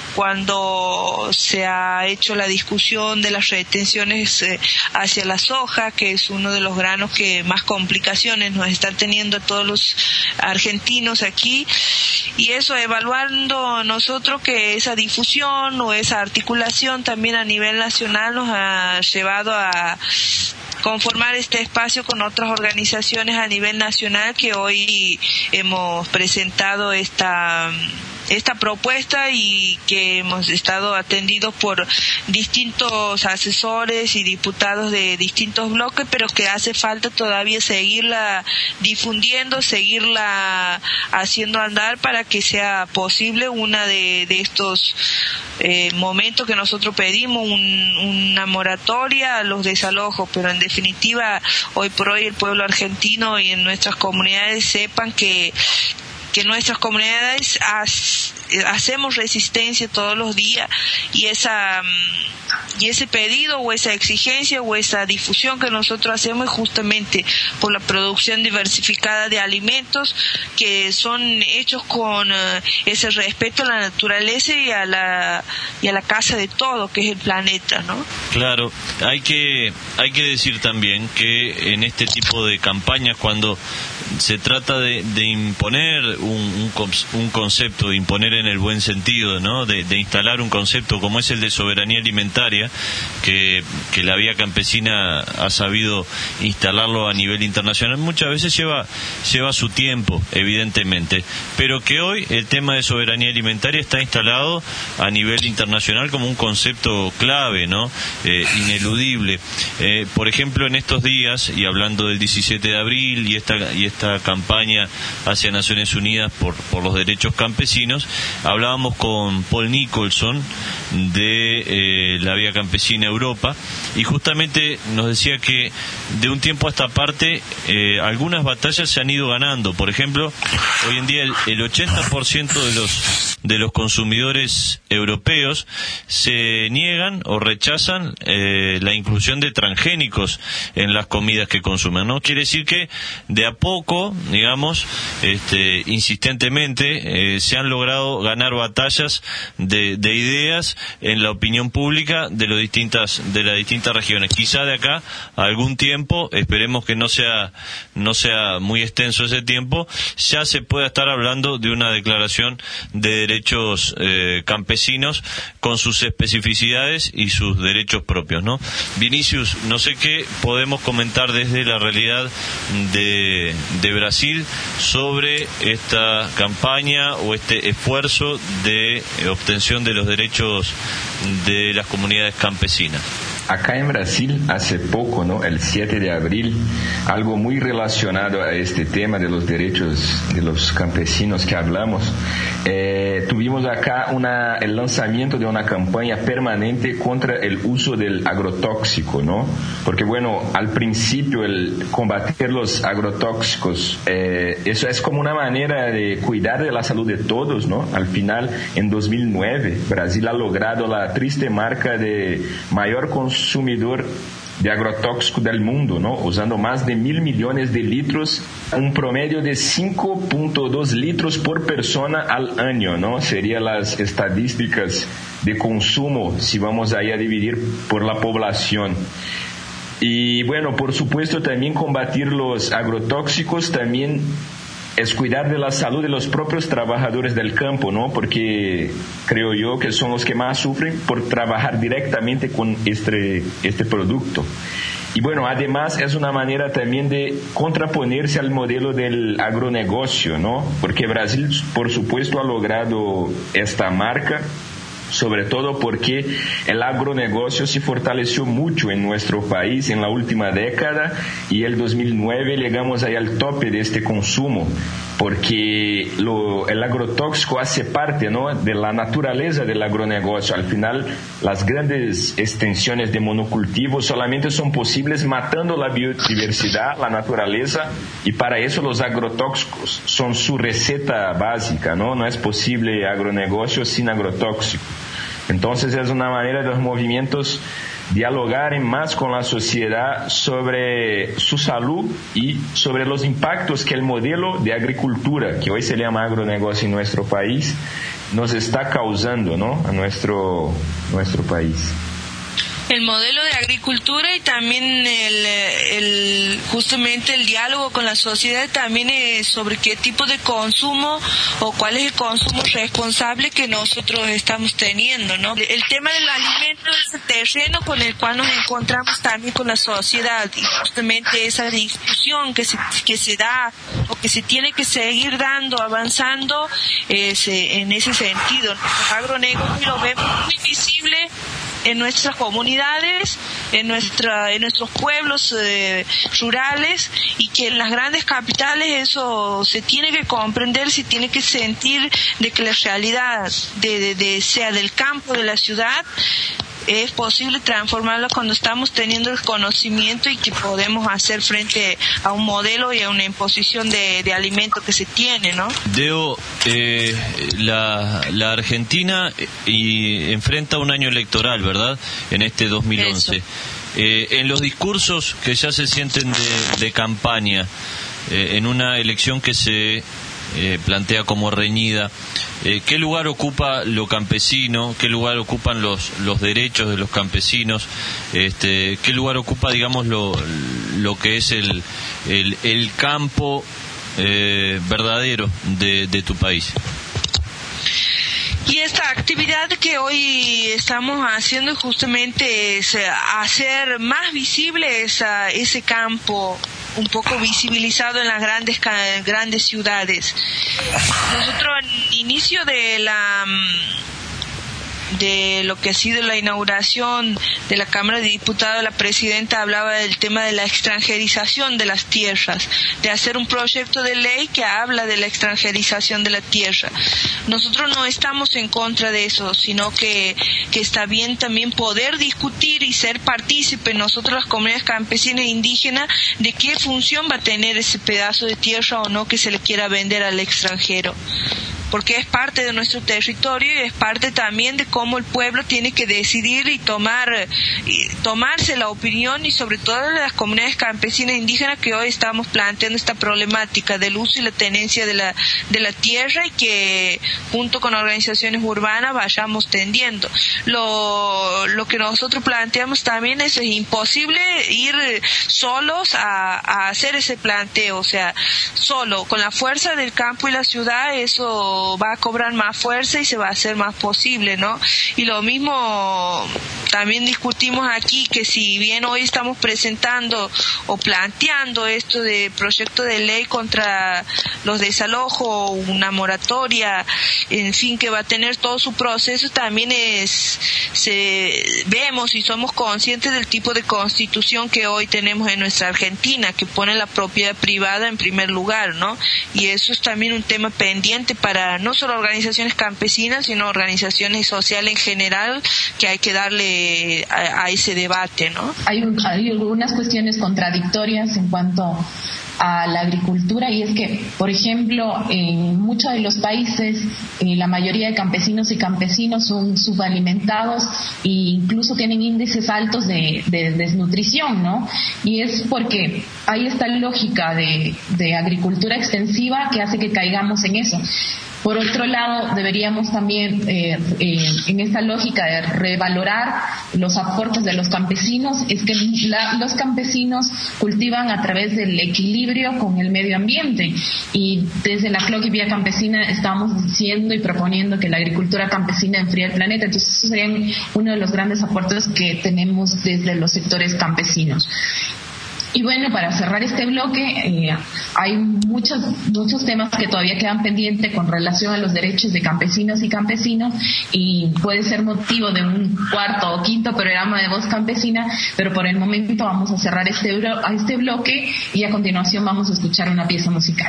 S4: cuando se ha hecho la discusión de las retenciones eh, hacia la soja, que es uno de los granos que más complicaciones nos están teniendo todos los argentinos aquí, y eso evaluando nosotros que esa difusión o esa articulación también a nivel nacional nos ha llevado a conformar este espacio con otras organizaciones a nivel nacional que hoy hemos presentado esta esta propuesta y que hemos estado atendidos por distintos asesores y diputados de distintos bloques, pero que hace falta todavía seguirla difundiendo, seguirla haciendo andar para que sea posible una de, de estos eh, momentos que nosotros pedimos, un, una moratoria a los desalojos, pero en definitiva hoy por hoy el pueblo argentino y en nuestras comunidades sepan que que nuestras comunidades has, hacemos resistencia todos los días y esa y ese pedido o esa exigencia o esa difusión que nosotros hacemos es justamente por la producción diversificada de alimentos que son hechos con uh, ese respeto a la naturaleza y a la y a la casa de todo, que es el planeta, ¿no?
S2: Claro, hay que hay que decir también que en este tipo de campañas, cuando se trata de, de imponer un, un, un concepto, de imponer en el buen sentido, ¿no? De, de instalar un concepto como es el de soberanía alimentaria, que, que la Vía Campesina ha sabido instalarlo a nivel internacional, muchas veces lleva, lleva su tiempo, evidentemente, pero que hoy el tema de soberanía alimentaria está instalado a nivel internacional como un concepto clave, ¿no? Eh, ineludible. Eh, por ejemplo, en estos días, y hablando del diecisiete de abril y esta, y esta campaña hacia Naciones Unidas por, por los derechos campesinos, hablábamos con Paul Nicholson de eh, la Vía Campesina Europa, y justamente nos decía que de un tiempo a esta parte eh, algunas batallas se han ido ganando. Por ejemplo, hoy en día el, el ochenta por ciento de los de los consumidores europeos se niegan o rechazan eh, la inclusión de transgénicos en las comidas que consumen, ¿no? Quiere decir que de a poco, digamos, este, insistentemente eh, se han logrado ganar batallas de, de ideas en la opinión pública de los distintas de las distintas regiones. Quizá de acá a algún tiempo, esperemos que no sea no sea muy extenso ese tiempo, ya se pueda estar hablando de una declaración de derechos eh, campesinos con sus especificidades y sus derechos propios, ¿no? Vinicius, no sé qué podemos comentar desde la realidad de, de Brasil sobre esta campaña o este esfuerzo de eh, obtención de los derechos de las comunidades campesinas.
S5: Acá en Brasil, hace poco, ¿no? El siete de abril, algo muy relacionado a este tema de los derechos de los campesinos que hablamos, eh, tuvimos acá una, el lanzamiento de una campaña permanente contra el uso del agrotóxico, ¿no? Porque, bueno, al principio el combatir los agrotóxicos, eh, eso es como una manera de cuidar de la salud de todos, ¿no? Al final, en dos mil nueve, Brasil ha logrado la triste marca de mayor consumo consumidor de agrotóxico del mundo, ¿no? Usando más de mil millones de litros, un promedio de cinco punto dos litros por persona al año, ¿no? Serían las estadísticas de consumo si vamos ahí a dividir por la población. Y bueno, por supuesto también combatir los agrotóxicos también es cuidar de la salud de los propios trabajadores del campo, ¿no? Porque creo yo que son los que más sufren por trabajar directamente con este, este producto. Y bueno, además es una manera también de contraponerse al modelo del agronegocio, ¿no? Porque Brasil, por supuesto, ha logrado esta marca, sobre todo porque el agronegocio se fortaleció mucho en nuestro país en la última década, y el dos mil nueve llegamos ahí al tope de este consumo, porque lo, el agrotóxico hace parte, ¿no?, de la naturaleza del agronegocio. Al final, las grandes extensiones de monocultivos solamente son posibles matando la biodiversidad, la naturaleza, y para eso los agrotóxicos son su receta básica, ¿no? No es posible agronegocio sin agrotóxico. Entonces es una manera de los movimientos dialogar más con la sociedad sobre su salud y sobre los impactos que el modelo de agricultura, que hoy se llama agronegocio en nuestro país, nos está causando, ¿no?, a nuestro, nuestro país.
S4: El modelo de agricultura y también el, el justamente el diálogo con la sociedad también es sobre qué tipo de consumo o cuál es el consumo responsable que nosotros estamos teniendo, ¿no? El tema del alimento es el terreno con el cual nos encontramos también con la sociedad, y justamente esa discusión que se, que se da o que se tiene que seguir dando, avanzando es, en ese sentido. El agronegocio lo vemos muy visible en nuestras comunidades, en nuestra, en nuestros pueblos eh, rurales, y que en las grandes capitales eso se tiene que comprender, se tiene que sentir de que la realidad de, de, de sea del campo, de la ciudad, es posible transformarla cuando estamos teniendo el conocimiento y que podemos hacer frente a un modelo y a una imposición de, de alimento que se tiene, ¿no?
S2: Deo, eh, la, la Argentina y enfrenta un año electoral, ¿verdad?, en este dos mil once. Eh, en los discursos que ya se sienten de, de campaña, eh, en una elección que se eh, plantea como reñida, Eh, ¿qué lugar ocupa lo campesino? ¿Qué lugar ocupan los los derechos de los campesinos? Este, ¿qué lugar ocupa, digamos, lo lo que es el el, el campo eh, verdadero de, de tu país?
S4: Y esta actividad que hoy estamos haciendo justamente es hacer más visible esa, ese campo un poco visibilizado en las grandes grandes ciudades. Nosotros al inicio de la de lo que ha sido la inauguración de la Cámara de Diputados, la presidenta hablaba del tema de la extranjerización de las tierras, de hacer un proyecto de ley que habla de la extranjerización de la tierra. Nosotros no estamos en contra de eso, sino que, que está bien también poder discutir y ser partícipe nosotros, las comunidades campesinas e indígenas, de qué función va a tener ese pedazo de tierra o no que se le quiera vender al extranjero, porque es parte de nuestro territorio y es parte también de cómo el pueblo tiene que decidir y tomar y tomarse la opinión, y sobre todo de las comunidades campesinas e indígenas que hoy estamos planteando esta problemática del uso y la tenencia de la de la tierra, y que junto con organizaciones urbanas vayamos tendiendo. Lo, lo que nosotros planteamos también es, es imposible ir solos a, a hacer ese planteo, o sea, solo con la fuerza del campo y la ciudad eso va a cobrar más fuerza y se va a hacer más posible, ¿no? Y lo mismo también discutimos aquí, que si bien hoy estamos presentando o planteando esto de proyecto de ley contra los desalojos, una moratoria, en fin, que va a tener todo su proceso, también es se vemos y somos conscientes del tipo de constitución que hoy tenemos en nuestra Argentina, que pone la propiedad privada en primer lugar, ¿no? Y eso es también un tema pendiente para no solo organizaciones campesinas, sino organizaciones sociales en general, que hay que darle a, a ese debate, ¿no?
S3: Hay, un, hay algunas cuestiones contradictorias en cuanto a la agricultura, y es que, por ejemplo, en muchos de los países eh, la mayoría de campesinos y campesinos son subalimentados e incluso tienen índices altos de, de desnutrición, ¿no? Y es porque hay esta lógica de, de agricultura extensiva que hace que caigamos en eso. Por otro lado, deberíamos también, eh, eh, en esta lógica de revalorar los aportes de los campesinos, es que la, los campesinos cultivan a través del equilibrio con el medio ambiente. Y desde la C L O C y Vía Campesina estamos diciendo y proponiendo que la agricultura campesina enfría el planeta. Entonces, eso sería uno de los grandes aportes que tenemos desde los sectores campesinos. Y bueno, para cerrar este bloque, eh, hay muchos muchos temas que todavía quedan pendientes con relación a los derechos de campesinos y campesinos, y puede ser motivo de un cuarto o quinto programa de Voz Campesina, pero por el momento vamos a cerrar este, a este bloque y a continuación vamos a escuchar una pieza musical.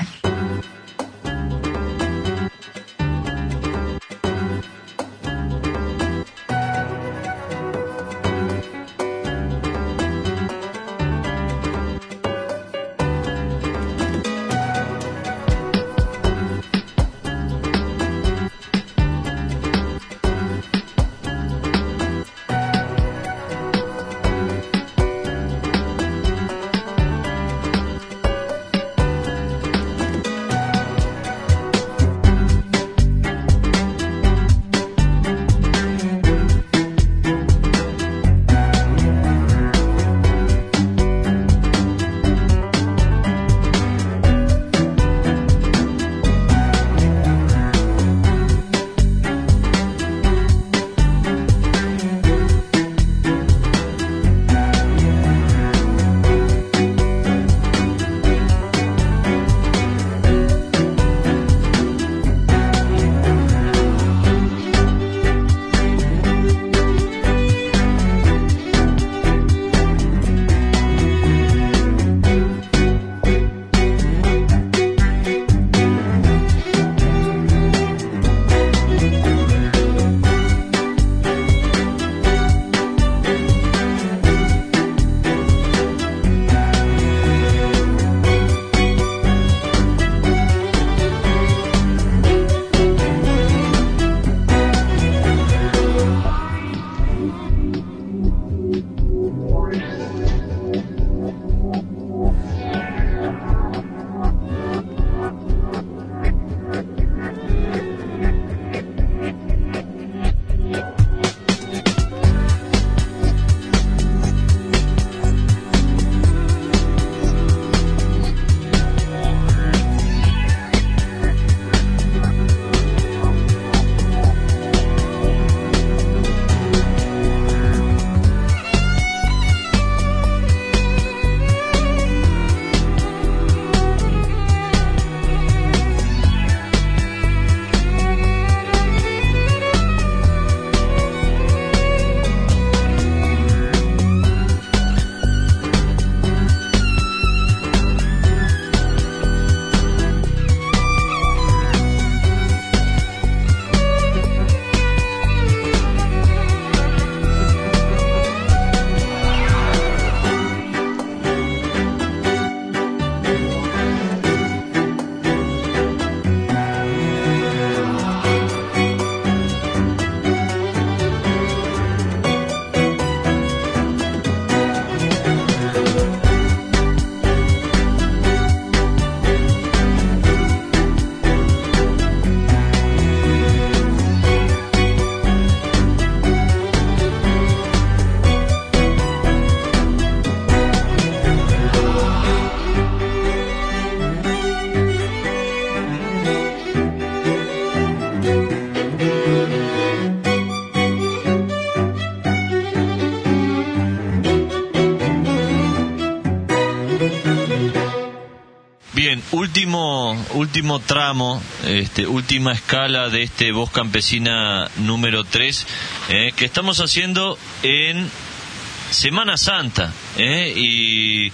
S2: Bien, último último tramo, este, última escala de este Voz Campesina número tres, eh, que estamos haciendo en Semana Santa, ¿eh? Y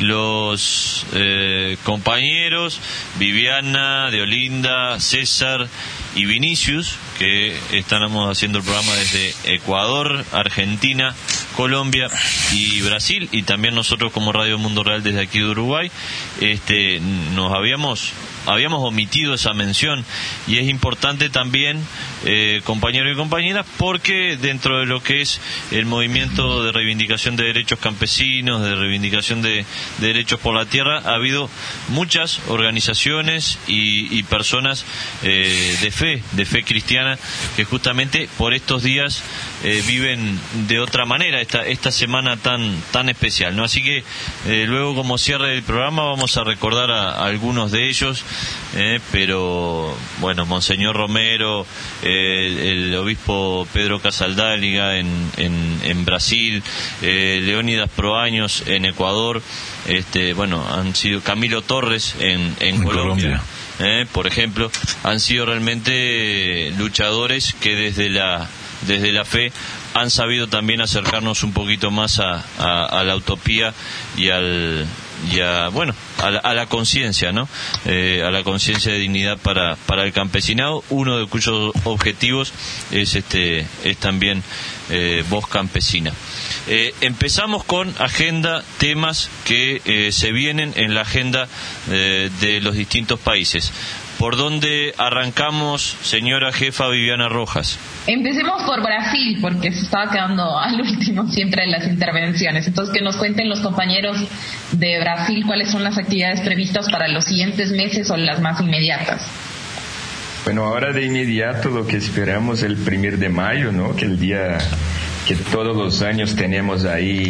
S2: los eh, compañeros Viviana, Deolinda, César y Vinicius, que estamos haciendo el programa desde Ecuador, Argentina, Colombia y Brasil, y también nosotros como Radio Mundo Real desde aquí de Uruguay, este, nos habíamos habíamos omitido esa mención, y es importante también, eh, compañeros y compañeras, porque dentro de lo que es el movimiento de reivindicación de derechos campesinos, de reivindicación de, de derechos por la tierra, ha habido muchas organizaciones y, y personas eh, de fe, de fe cristiana, que justamente por estos días eh, viven de otra manera esta esta semana tan tan especial, ¿no? Así que eh, luego, como cierre del programa, vamos a recordar a, a algunos de ellos, eh, pero bueno, Monseñor Romero, eh, el, el obispo Pedro Casaldáliga en, en, en Brasil, eh, Leónidas Proaños en Ecuador, este, bueno, han sido Camilo Torres en, en, en Colombia, Colombia. Eh, por ejemplo, han sido realmente luchadores que desde la desde la fe han sabido también acercarnos un poquito más a, a, a la utopía y al y a, bueno, a la, a la conciencia, ¿no? Eh, a la conciencia de dignidad para para el campesinado, uno de cuyos objetivos es este es también eh, Voz Campesina. Eh, empezamos con agenda, temas que eh, se vienen en la agenda eh, de los distintos países. ¿Por dónde arrancamos, señora jefa Viviana Rojas?
S3: Empecemos por Brasil, porque se estaba quedando al último siempre en las intervenciones. Entonces, que nos cuenten los compañeros de Brasil cuáles son las actividades previstas para los siguientes meses o las más inmediatas.
S5: Bueno, ahora de inmediato lo que esperamos el primer de mayo, ¿no? Que el día que todos los años tenemos ahí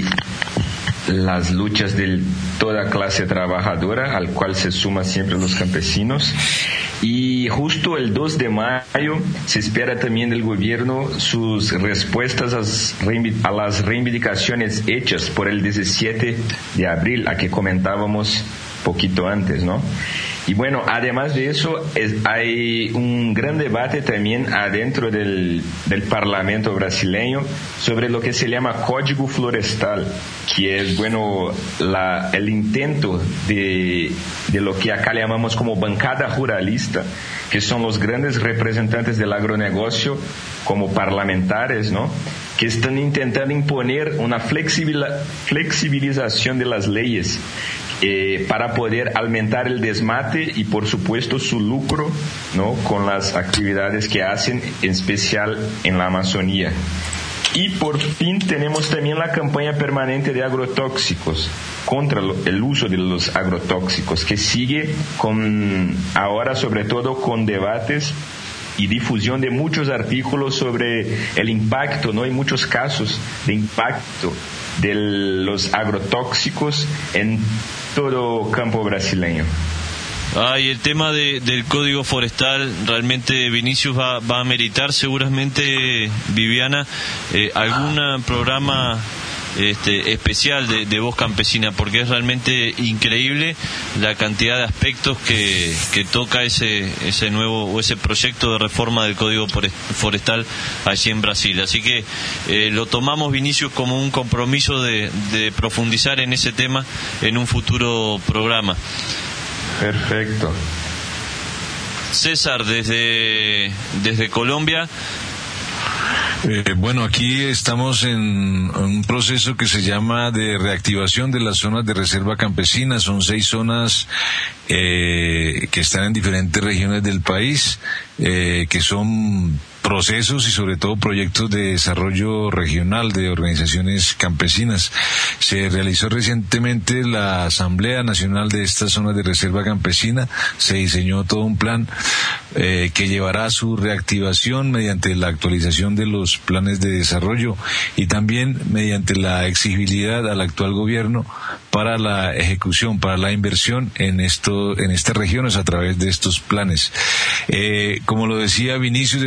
S5: las luchas de toda clase trabajadora, al cual se suman siempre los campesinos. Y justo el dos de mayo se espera también del gobierno sus respuestas a las reivindicaciones hechas por el diecisiete de abril, a que comentábamos poquito antes, ¿no? Y bueno, además de eso, es, hay un gran debate también adentro del, del Parlamento brasileño sobre lo que se llama Código Florestal, que es, bueno, la, el intento de, de lo que acá llamamos como bancada ruralista, que son los grandes representantes del agronegocio como parlamentares, ¿no? Que están intentando imponer una flexibilización de las leyes Eh, para poder aumentar el desmate y, por supuesto, su lucro, ¿no? Con las actividades que hacen, en especial en la Amazonía. Y por fin tenemos también la campaña permanente de agrotóxicos, contra el uso de los agrotóxicos, que sigue con, ahora sobre todo con debates y difusión de muchos artículos sobre el impacto, ¿no? Hay muchos casos de impacto de los agrotóxicos en todo campo brasileño.
S2: Ah, y el tema de, del Código Forestal, realmente Vinicius va, va a meritar seguramente, Viviana, eh, algún programa este, especial de, de Voz Campesina, porque es realmente increíble la cantidad de aspectos que, que toca ese, ese nuevo o ese proyecto de reforma del Código Forestal allí en Brasil. Así que eh, lo tomamos, Vinicius, como un compromiso de, de profundizar en ese tema en un futuro programa.
S5: Perfecto.
S2: César, desde, desde Colombia.
S6: Eh, bueno, aquí estamos en un proceso que se llama de reactivación de las zonas de reserva campesina. Son seis zonas eh, que están en diferentes regiones del país, eh, que son procesos y sobre todo proyectos de desarrollo regional de organizaciones campesinas. Se realizó recientemente la Asamblea Nacional de estas zonas de reserva campesina. Se diseñó todo un plan eh, que llevará a su reactivación mediante la actualización de los planes de desarrollo y también mediante la exigibilidad al actual gobierno para la ejecución, para la inversión en esto, en estas regiones a través de estos planes. Eh, como lo decía Vinicius, desde Brasil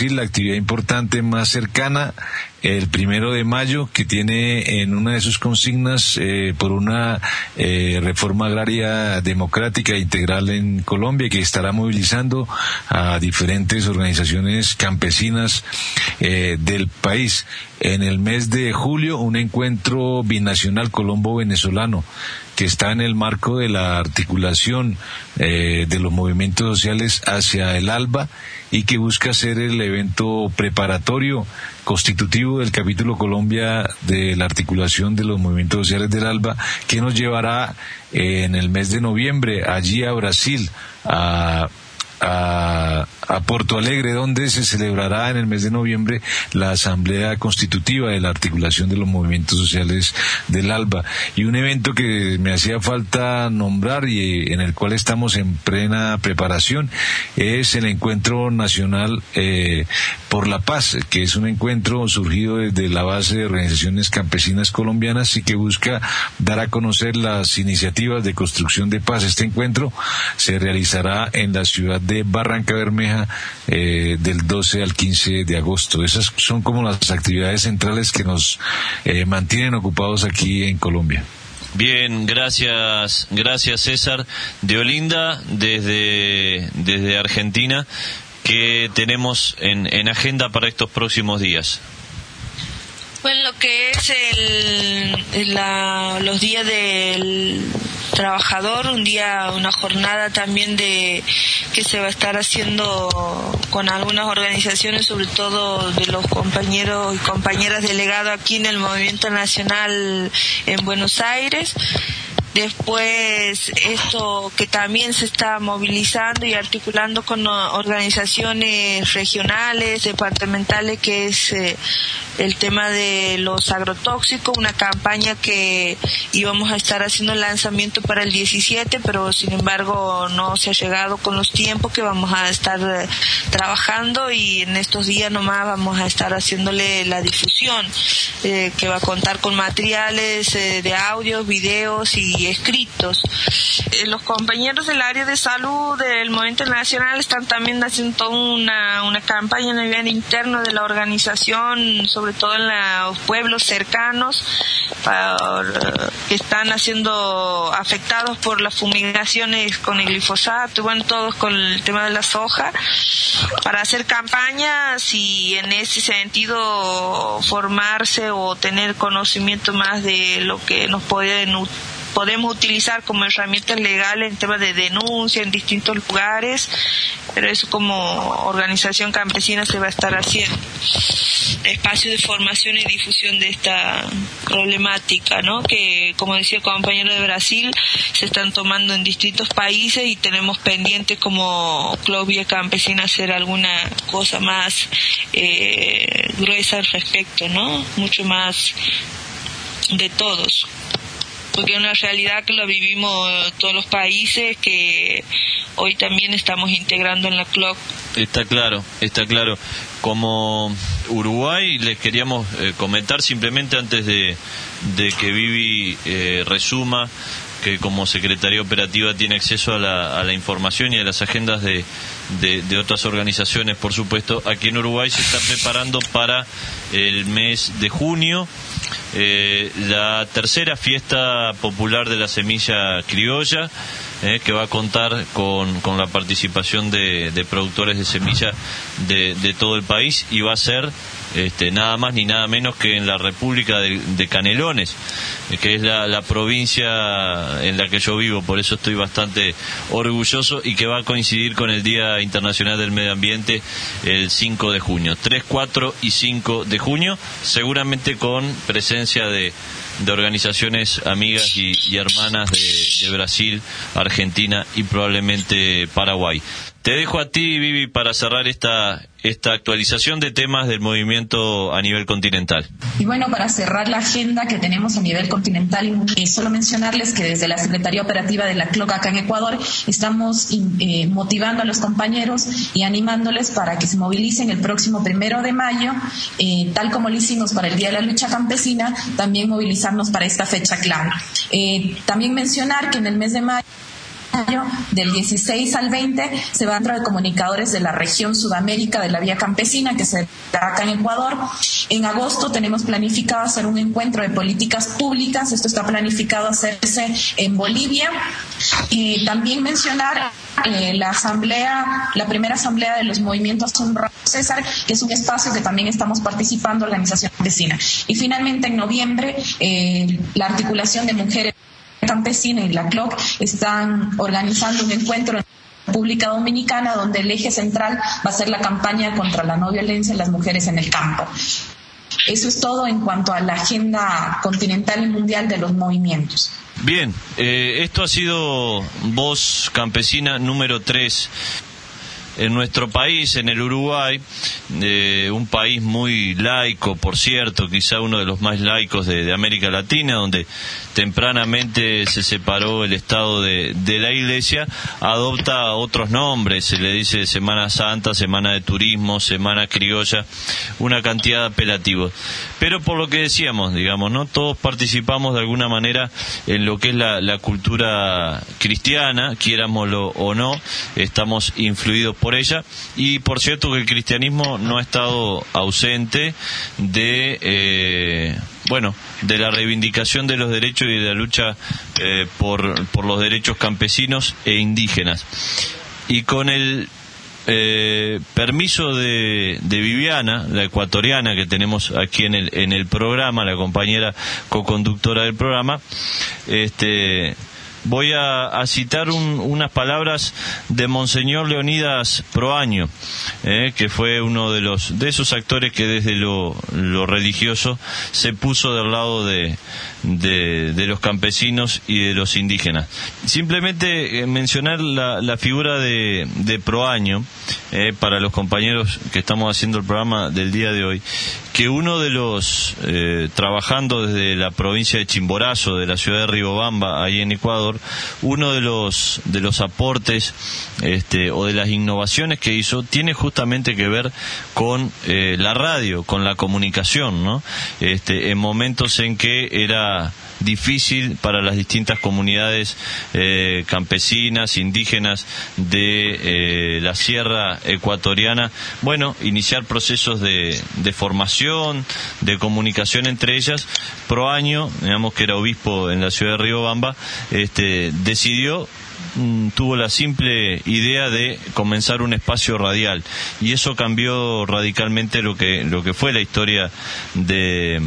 S6: Brasil, la actividad importante más cercana, el primero de mayo, que tiene en una de sus consignas eh, por una eh, reforma agraria democrática e integral en Colombia, que estará movilizando a diferentes organizaciones campesinas eh, del país. En el mes de julio, un encuentro binacional colombo-venezolano, que está en el marco de la articulación eh, de los movimientos sociales hacia el ALBA, y que busca ser el evento preparatorio constitutivo del capítulo Colombia de la articulación de los movimientos sociales del ALBA, que nos llevará eh, en el mes de noviembre allí a Brasil, a A, a Porto Alegre, donde se celebrará en el mes de noviembre la asamblea constitutiva de la articulación de los movimientos sociales del ALBA. Y un evento que me hacía falta nombrar y en el cual estamos en plena preparación es el Encuentro Nacional eh, por la Paz, que es un encuentro surgido desde la base de organizaciones campesinas colombianas y que busca dar a conocer las iniciativas de construcción de paz. Este encuentro se realizará en la ciudad de Barranca Bermeja eh, del doce al quince de agosto. Esas son como las actividades centrales que nos eh, mantienen ocupados aquí en Colombia.
S2: Bien, gracias, gracias César. De Olinda, desde, desde Argentina, ¿qué tenemos en, en agenda para estos próximos días?
S4: Bueno, lo que es el, la, los días del trabajador, un día, una jornada también de que se va a estar haciendo con algunas organizaciones, sobre todo de los compañeros y compañeras delegados aquí en el Movimiento Nacional en Buenos Aires. Después, esto que también se está movilizando y articulando con organizaciones regionales, departamentales, que es eh, el tema de los agrotóxicos, una campaña que íbamos a estar haciendo el lanzamiento para el diecisiete, pero sin embargo no se ha llegado con los tiempos, que vamos a estar eh, trabajando, y en estos días nomás vamos a estar haciéndole la difusión, eh, que va a contar con materiales eh, de audios, videos y escritos. Eh, los compañeros del área de salud del Movimiento Nacional están también haciendo toda una, una campaña a nivel interno de la organización, sobre todo en los pueblos cercanos, para, que están haciendo afectados por las fumigaciones con el glifosato, y bueno, todos con el tema de la soja, para hacer campañas y en ese sentido formarse o tener conocimiento más de lo que nos pueden podemos utilizar como herramientas legales en temas de denuncia en distintos lugares, pero eso como organización campesina se va a estar haciendo. Espacio de formación y difusión de esta problemática, ¿no? Que, como decía el compañero de Brasil, se están tomando en distintos países y tenemos pendiente como Club Vía Campesina hacer alguna cosa más eh, gruesa al respecto, ¿no? Mucho más de todos. Porque es una realidad que lo vivimos todos los países, que hoy también estamos integrando en la C L O C.
S2: Está claro, está claro. Como Uruguay, les queríamos eh, comentar simplemente antes de, de que Vivi eh, resuma, que como Secretaría Operativa tiene acceso a la, a la información y a las agendas de, de, de otras organizaciones, por supuesto. Aquí en Uruguay se está preparando para el mes de junio eh, la tercera fiesta popular de la semilla criolla, eh, que va a contar con, con la participación de, de productores de semilla de, de todo el país, y va a ser Este, nada más ni nada menos que en la República de, de Canelones, que es la, la provincia en la que yo vivo, por eso estoy bastante orgulloso, y que va a coincidir con el Día Internacional del Medio Ambiente el cinco de junio, tres, cuatro y cinco de junio, seguramente con presencia de, de organizaciones amigas y, y hermanas de, de Brasil, Argentina y probablemente Paraguay. Te dejo a ti, Vivi, para cerrar esta esta actualización de temas del movimiento a nivel continental.
S3: Y bueno, para cerrar la agenda que tenemos a nivel continental, eh, solo mencionarles que desde la Secretaría Operativa de la C L O C acá en Ecuador estamos eh, motivando a los compañeros y animándoles para que se movilicen el próximo primero de mayo, eh, tal como lo hicimos para el Día de la Lucha Campesina, también movilizarnos para esta fecha clave. Eh, también mencionar que en el mes de mayo del dieciséis al veinte, se va a entrar de comunicadores de la región Sudamérica de la Vía Campesina, que se da acá en Ecuador. En agosto tenemos planificado hacer un encuentro de políticas públicas. Esto está planificado hacerse en Bolivia. Y también mencionar eh, la asamblea, la primera asamblea de los movimientos Honrado César, que es un espacio que también estamos participando, organización campesina. Y finalmente en noviembre, eh, la articulación de mujeres campesina y la C L O C están organizando un encuentro en la República Dominicana donde el eje central va a ser la campaña contra la no violencia de las mujeres en el campo. Eso es todo en cuanto a la agenda continental y mundial de los movimientos.
S2: Bien, eh, esto ha sido Voz Campesina número tres. En nuestro país, en el Uruguay, eh, un país muy laico, por cierto, quizá uno de los más laicos de, de América Latina, donde tempranamente se separó el Estado de, de la Iglesia, adopta otros nombres, se le dice Semana Santa, Semana de Turismo, Semana Criolla, una cantidad de apelativos. Pero por lo que decíamos, digamos, ¿no? Todos participamos de alguna manera en lo que es la, la cultura cristiana, quiéramoslo o no, estamos influidos por ella, y por cierto que el cristianismo no ha estado ausente de eh, bueno de la reivindicación de los derechos y de la lucha eh, por, por los derechos campesinos e indígenas. Y con el eh, permiso de, de Viviana, la ecuatoriana que tenemos aquí en el, en el programa, la compañera coconductora del programa, este voy a, a citar un, unas palabras de Monseñor Leonidas Proaño, eh, que fue uno de los de esos actores que desde lo, lo religioso se puso del lado de, de, de los campesinos y de los indígenas. Simplemente eh, mencionar la, la figura de, de Proaño, eh, para los compañeros que estamos haciendo el programa del día de hoy, que uno de los, eh, trabajando desde la provincia de Chimborazo, de la ciudad de Riobamba, ahí en Ecuador, uno de los de los aportes este, o de las innovaciones que hizo tiene justamente que ver con eh, la radio, con la comunicación, ¿no? Este, en momentos en que era difícil para las distintas comunidades eh, campesinas, indígenas de eh, la sierra ecuatoriana, bueno, iniciar procesos de, de formación, de comunicación entre ellas. Proaño, digamos que era obispo en la ciudad de Riobamba, este, decidió tuvo la simple idea de comenzar un espacio radial, y eso cambió radicalmente lo que lo que fue la historia de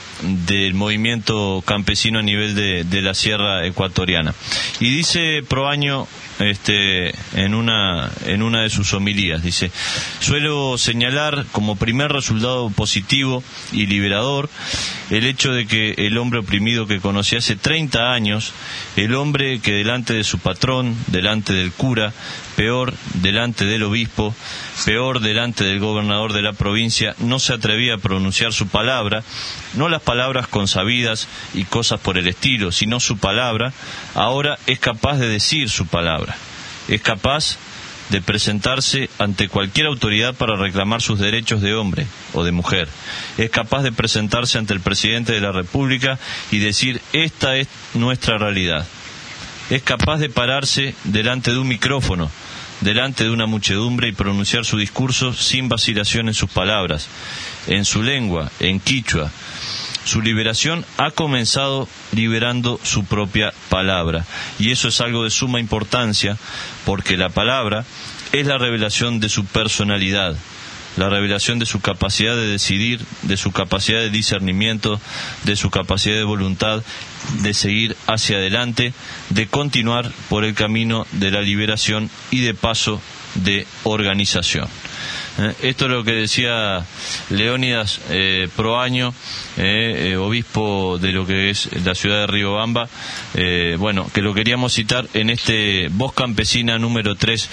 S2: del movimiento campesino a nivel de, de la sierra ecuatoriana. Y dice Proaño este, en una en una de sus homilías, dice: suelo señalar como primer resultado positivo y liberador el hecho de que el hombre oprimido que conocí hace treinta años, el hombre que delante de su patrón, delante del cura, peor delante del obispo, peor delante del gobernador de la provincia, no se atrevía a pronunciar su palabra, no las palabras consabidas y cosas por el estilo, sino su palabra, ahora es capaz de decir su palabra, es capaz de presentarse ante cualquier autoridad para reclamar sus derechos de hombre o de mujer, es capaz de presentarse ante el presidente de la República y decir: esta es nuestra realidad, es capaz de pararse delante de un micrófono, delante de una muchedumbre, y pronunciar su discurso sin vacilación en sus palabras, en su lengua, en quichua. Su liberación ha comenzado liberando su propia palabra, y eso es algo de suma importancia, porque la palabra es la revelación de su personalidad, la revelación de su capacidad de decidir, de su capacidad de discernimiento, de su capacidad de voluntad, de seguir hacia adelante, de continuar por el camino de la liberación y de paso de organización. Eh, esto es lo que decía Leónidas eh, Proaño, eh, eh, obispo de lo que es la ciudad de Riobamba, eh, bueno, que lo queríamos citar en este Voz Campesina número tres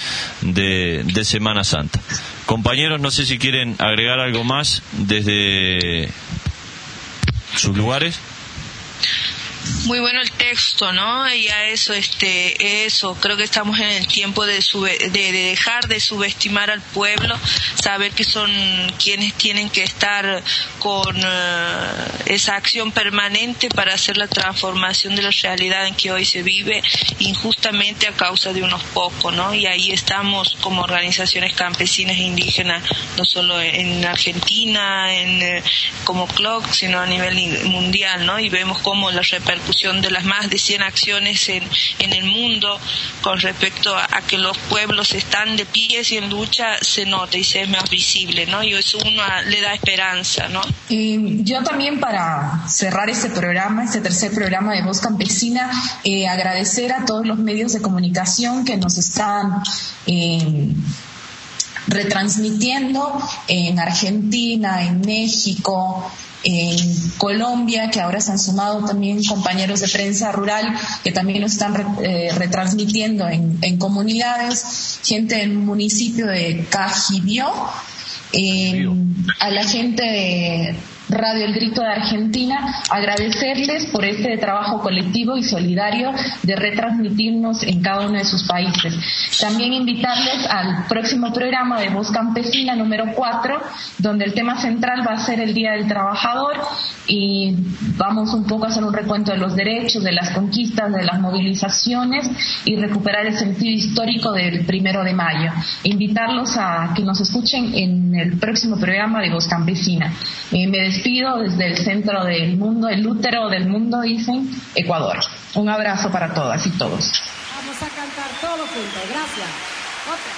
S2: de, de Semana Santa. Compañeros, no sé si quieren agregar algo más desde sus lugares.
S4: Muy bueno el texto, ¿no? Y a eso, este, eso, creo que estamos en el tiempo de, sube, de, de dejar de subestimar al pueblo, saber que son quienes tienen que estar con uh, esa acción permanente para hacer la transformación de la realidad en que hoy se vive injustamente a causa de unos pocos, ¿no? Y ahí estamos como organizaciones campesinas e indígenas, no solo en Argentina, en eh, como C L O C, sino a nivel mundial, ¿no? Y vemos cómo la repercusión de las más de cien acciones en, en el mundo con respecto a, a que los pueblos están de pies y en lucha se nota y se es más visible, ¿no? Y eso uno a, le da esperanza, ¿no?
S3: Y yo también, para cerrar este programa, este tercer programa de Voz Campesina, eh, agradecer a todos los medios de comunicación que nos están eh, retransmitiendo en Argentina, en México, en Colombia, que ahora se han sumado también compañeros de prensa rural que también nos están re, eh, retransmitiendo en, en comunidades, gente del municipio de Cajibió, eh, a la gente de Radio El Grito de Argentina, agradecerles por este trabajo colectivo y solidario de retransmitirnos en cada uno de sus países. También invitarles al próximo programa de Voz Campesina número cuatro, donde el tema central va a ser el Día del Trabajador y vamos un poco a hacer un recuento de los derechos, de las conquistas, de las movilizaciones y recuperar el sentido histórico del primero de mayo. Invitarlos a que nos escuchen en el próximo programa de Voz Campesina. Eh, me despido desde el centro del mundo, el útero del mundo, dicen, Ecuador. Un abrazo para todas y todos.
S10: Vamos a cantar todos juntos, gracias. Otra.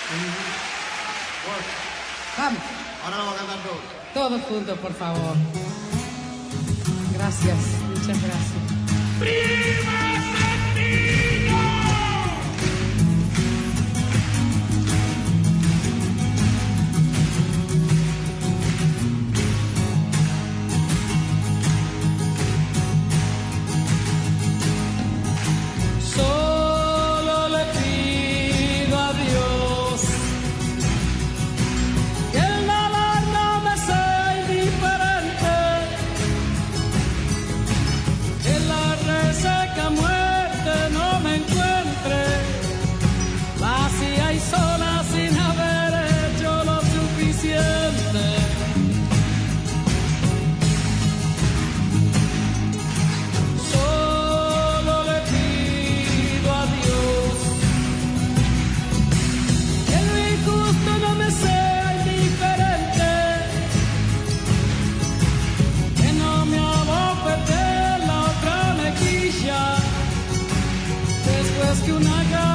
S10: Vamos. Ahora vamos a cantar todos. Todos juntos, por favor. Gracias, muchas gracias. ¡Viva! Que una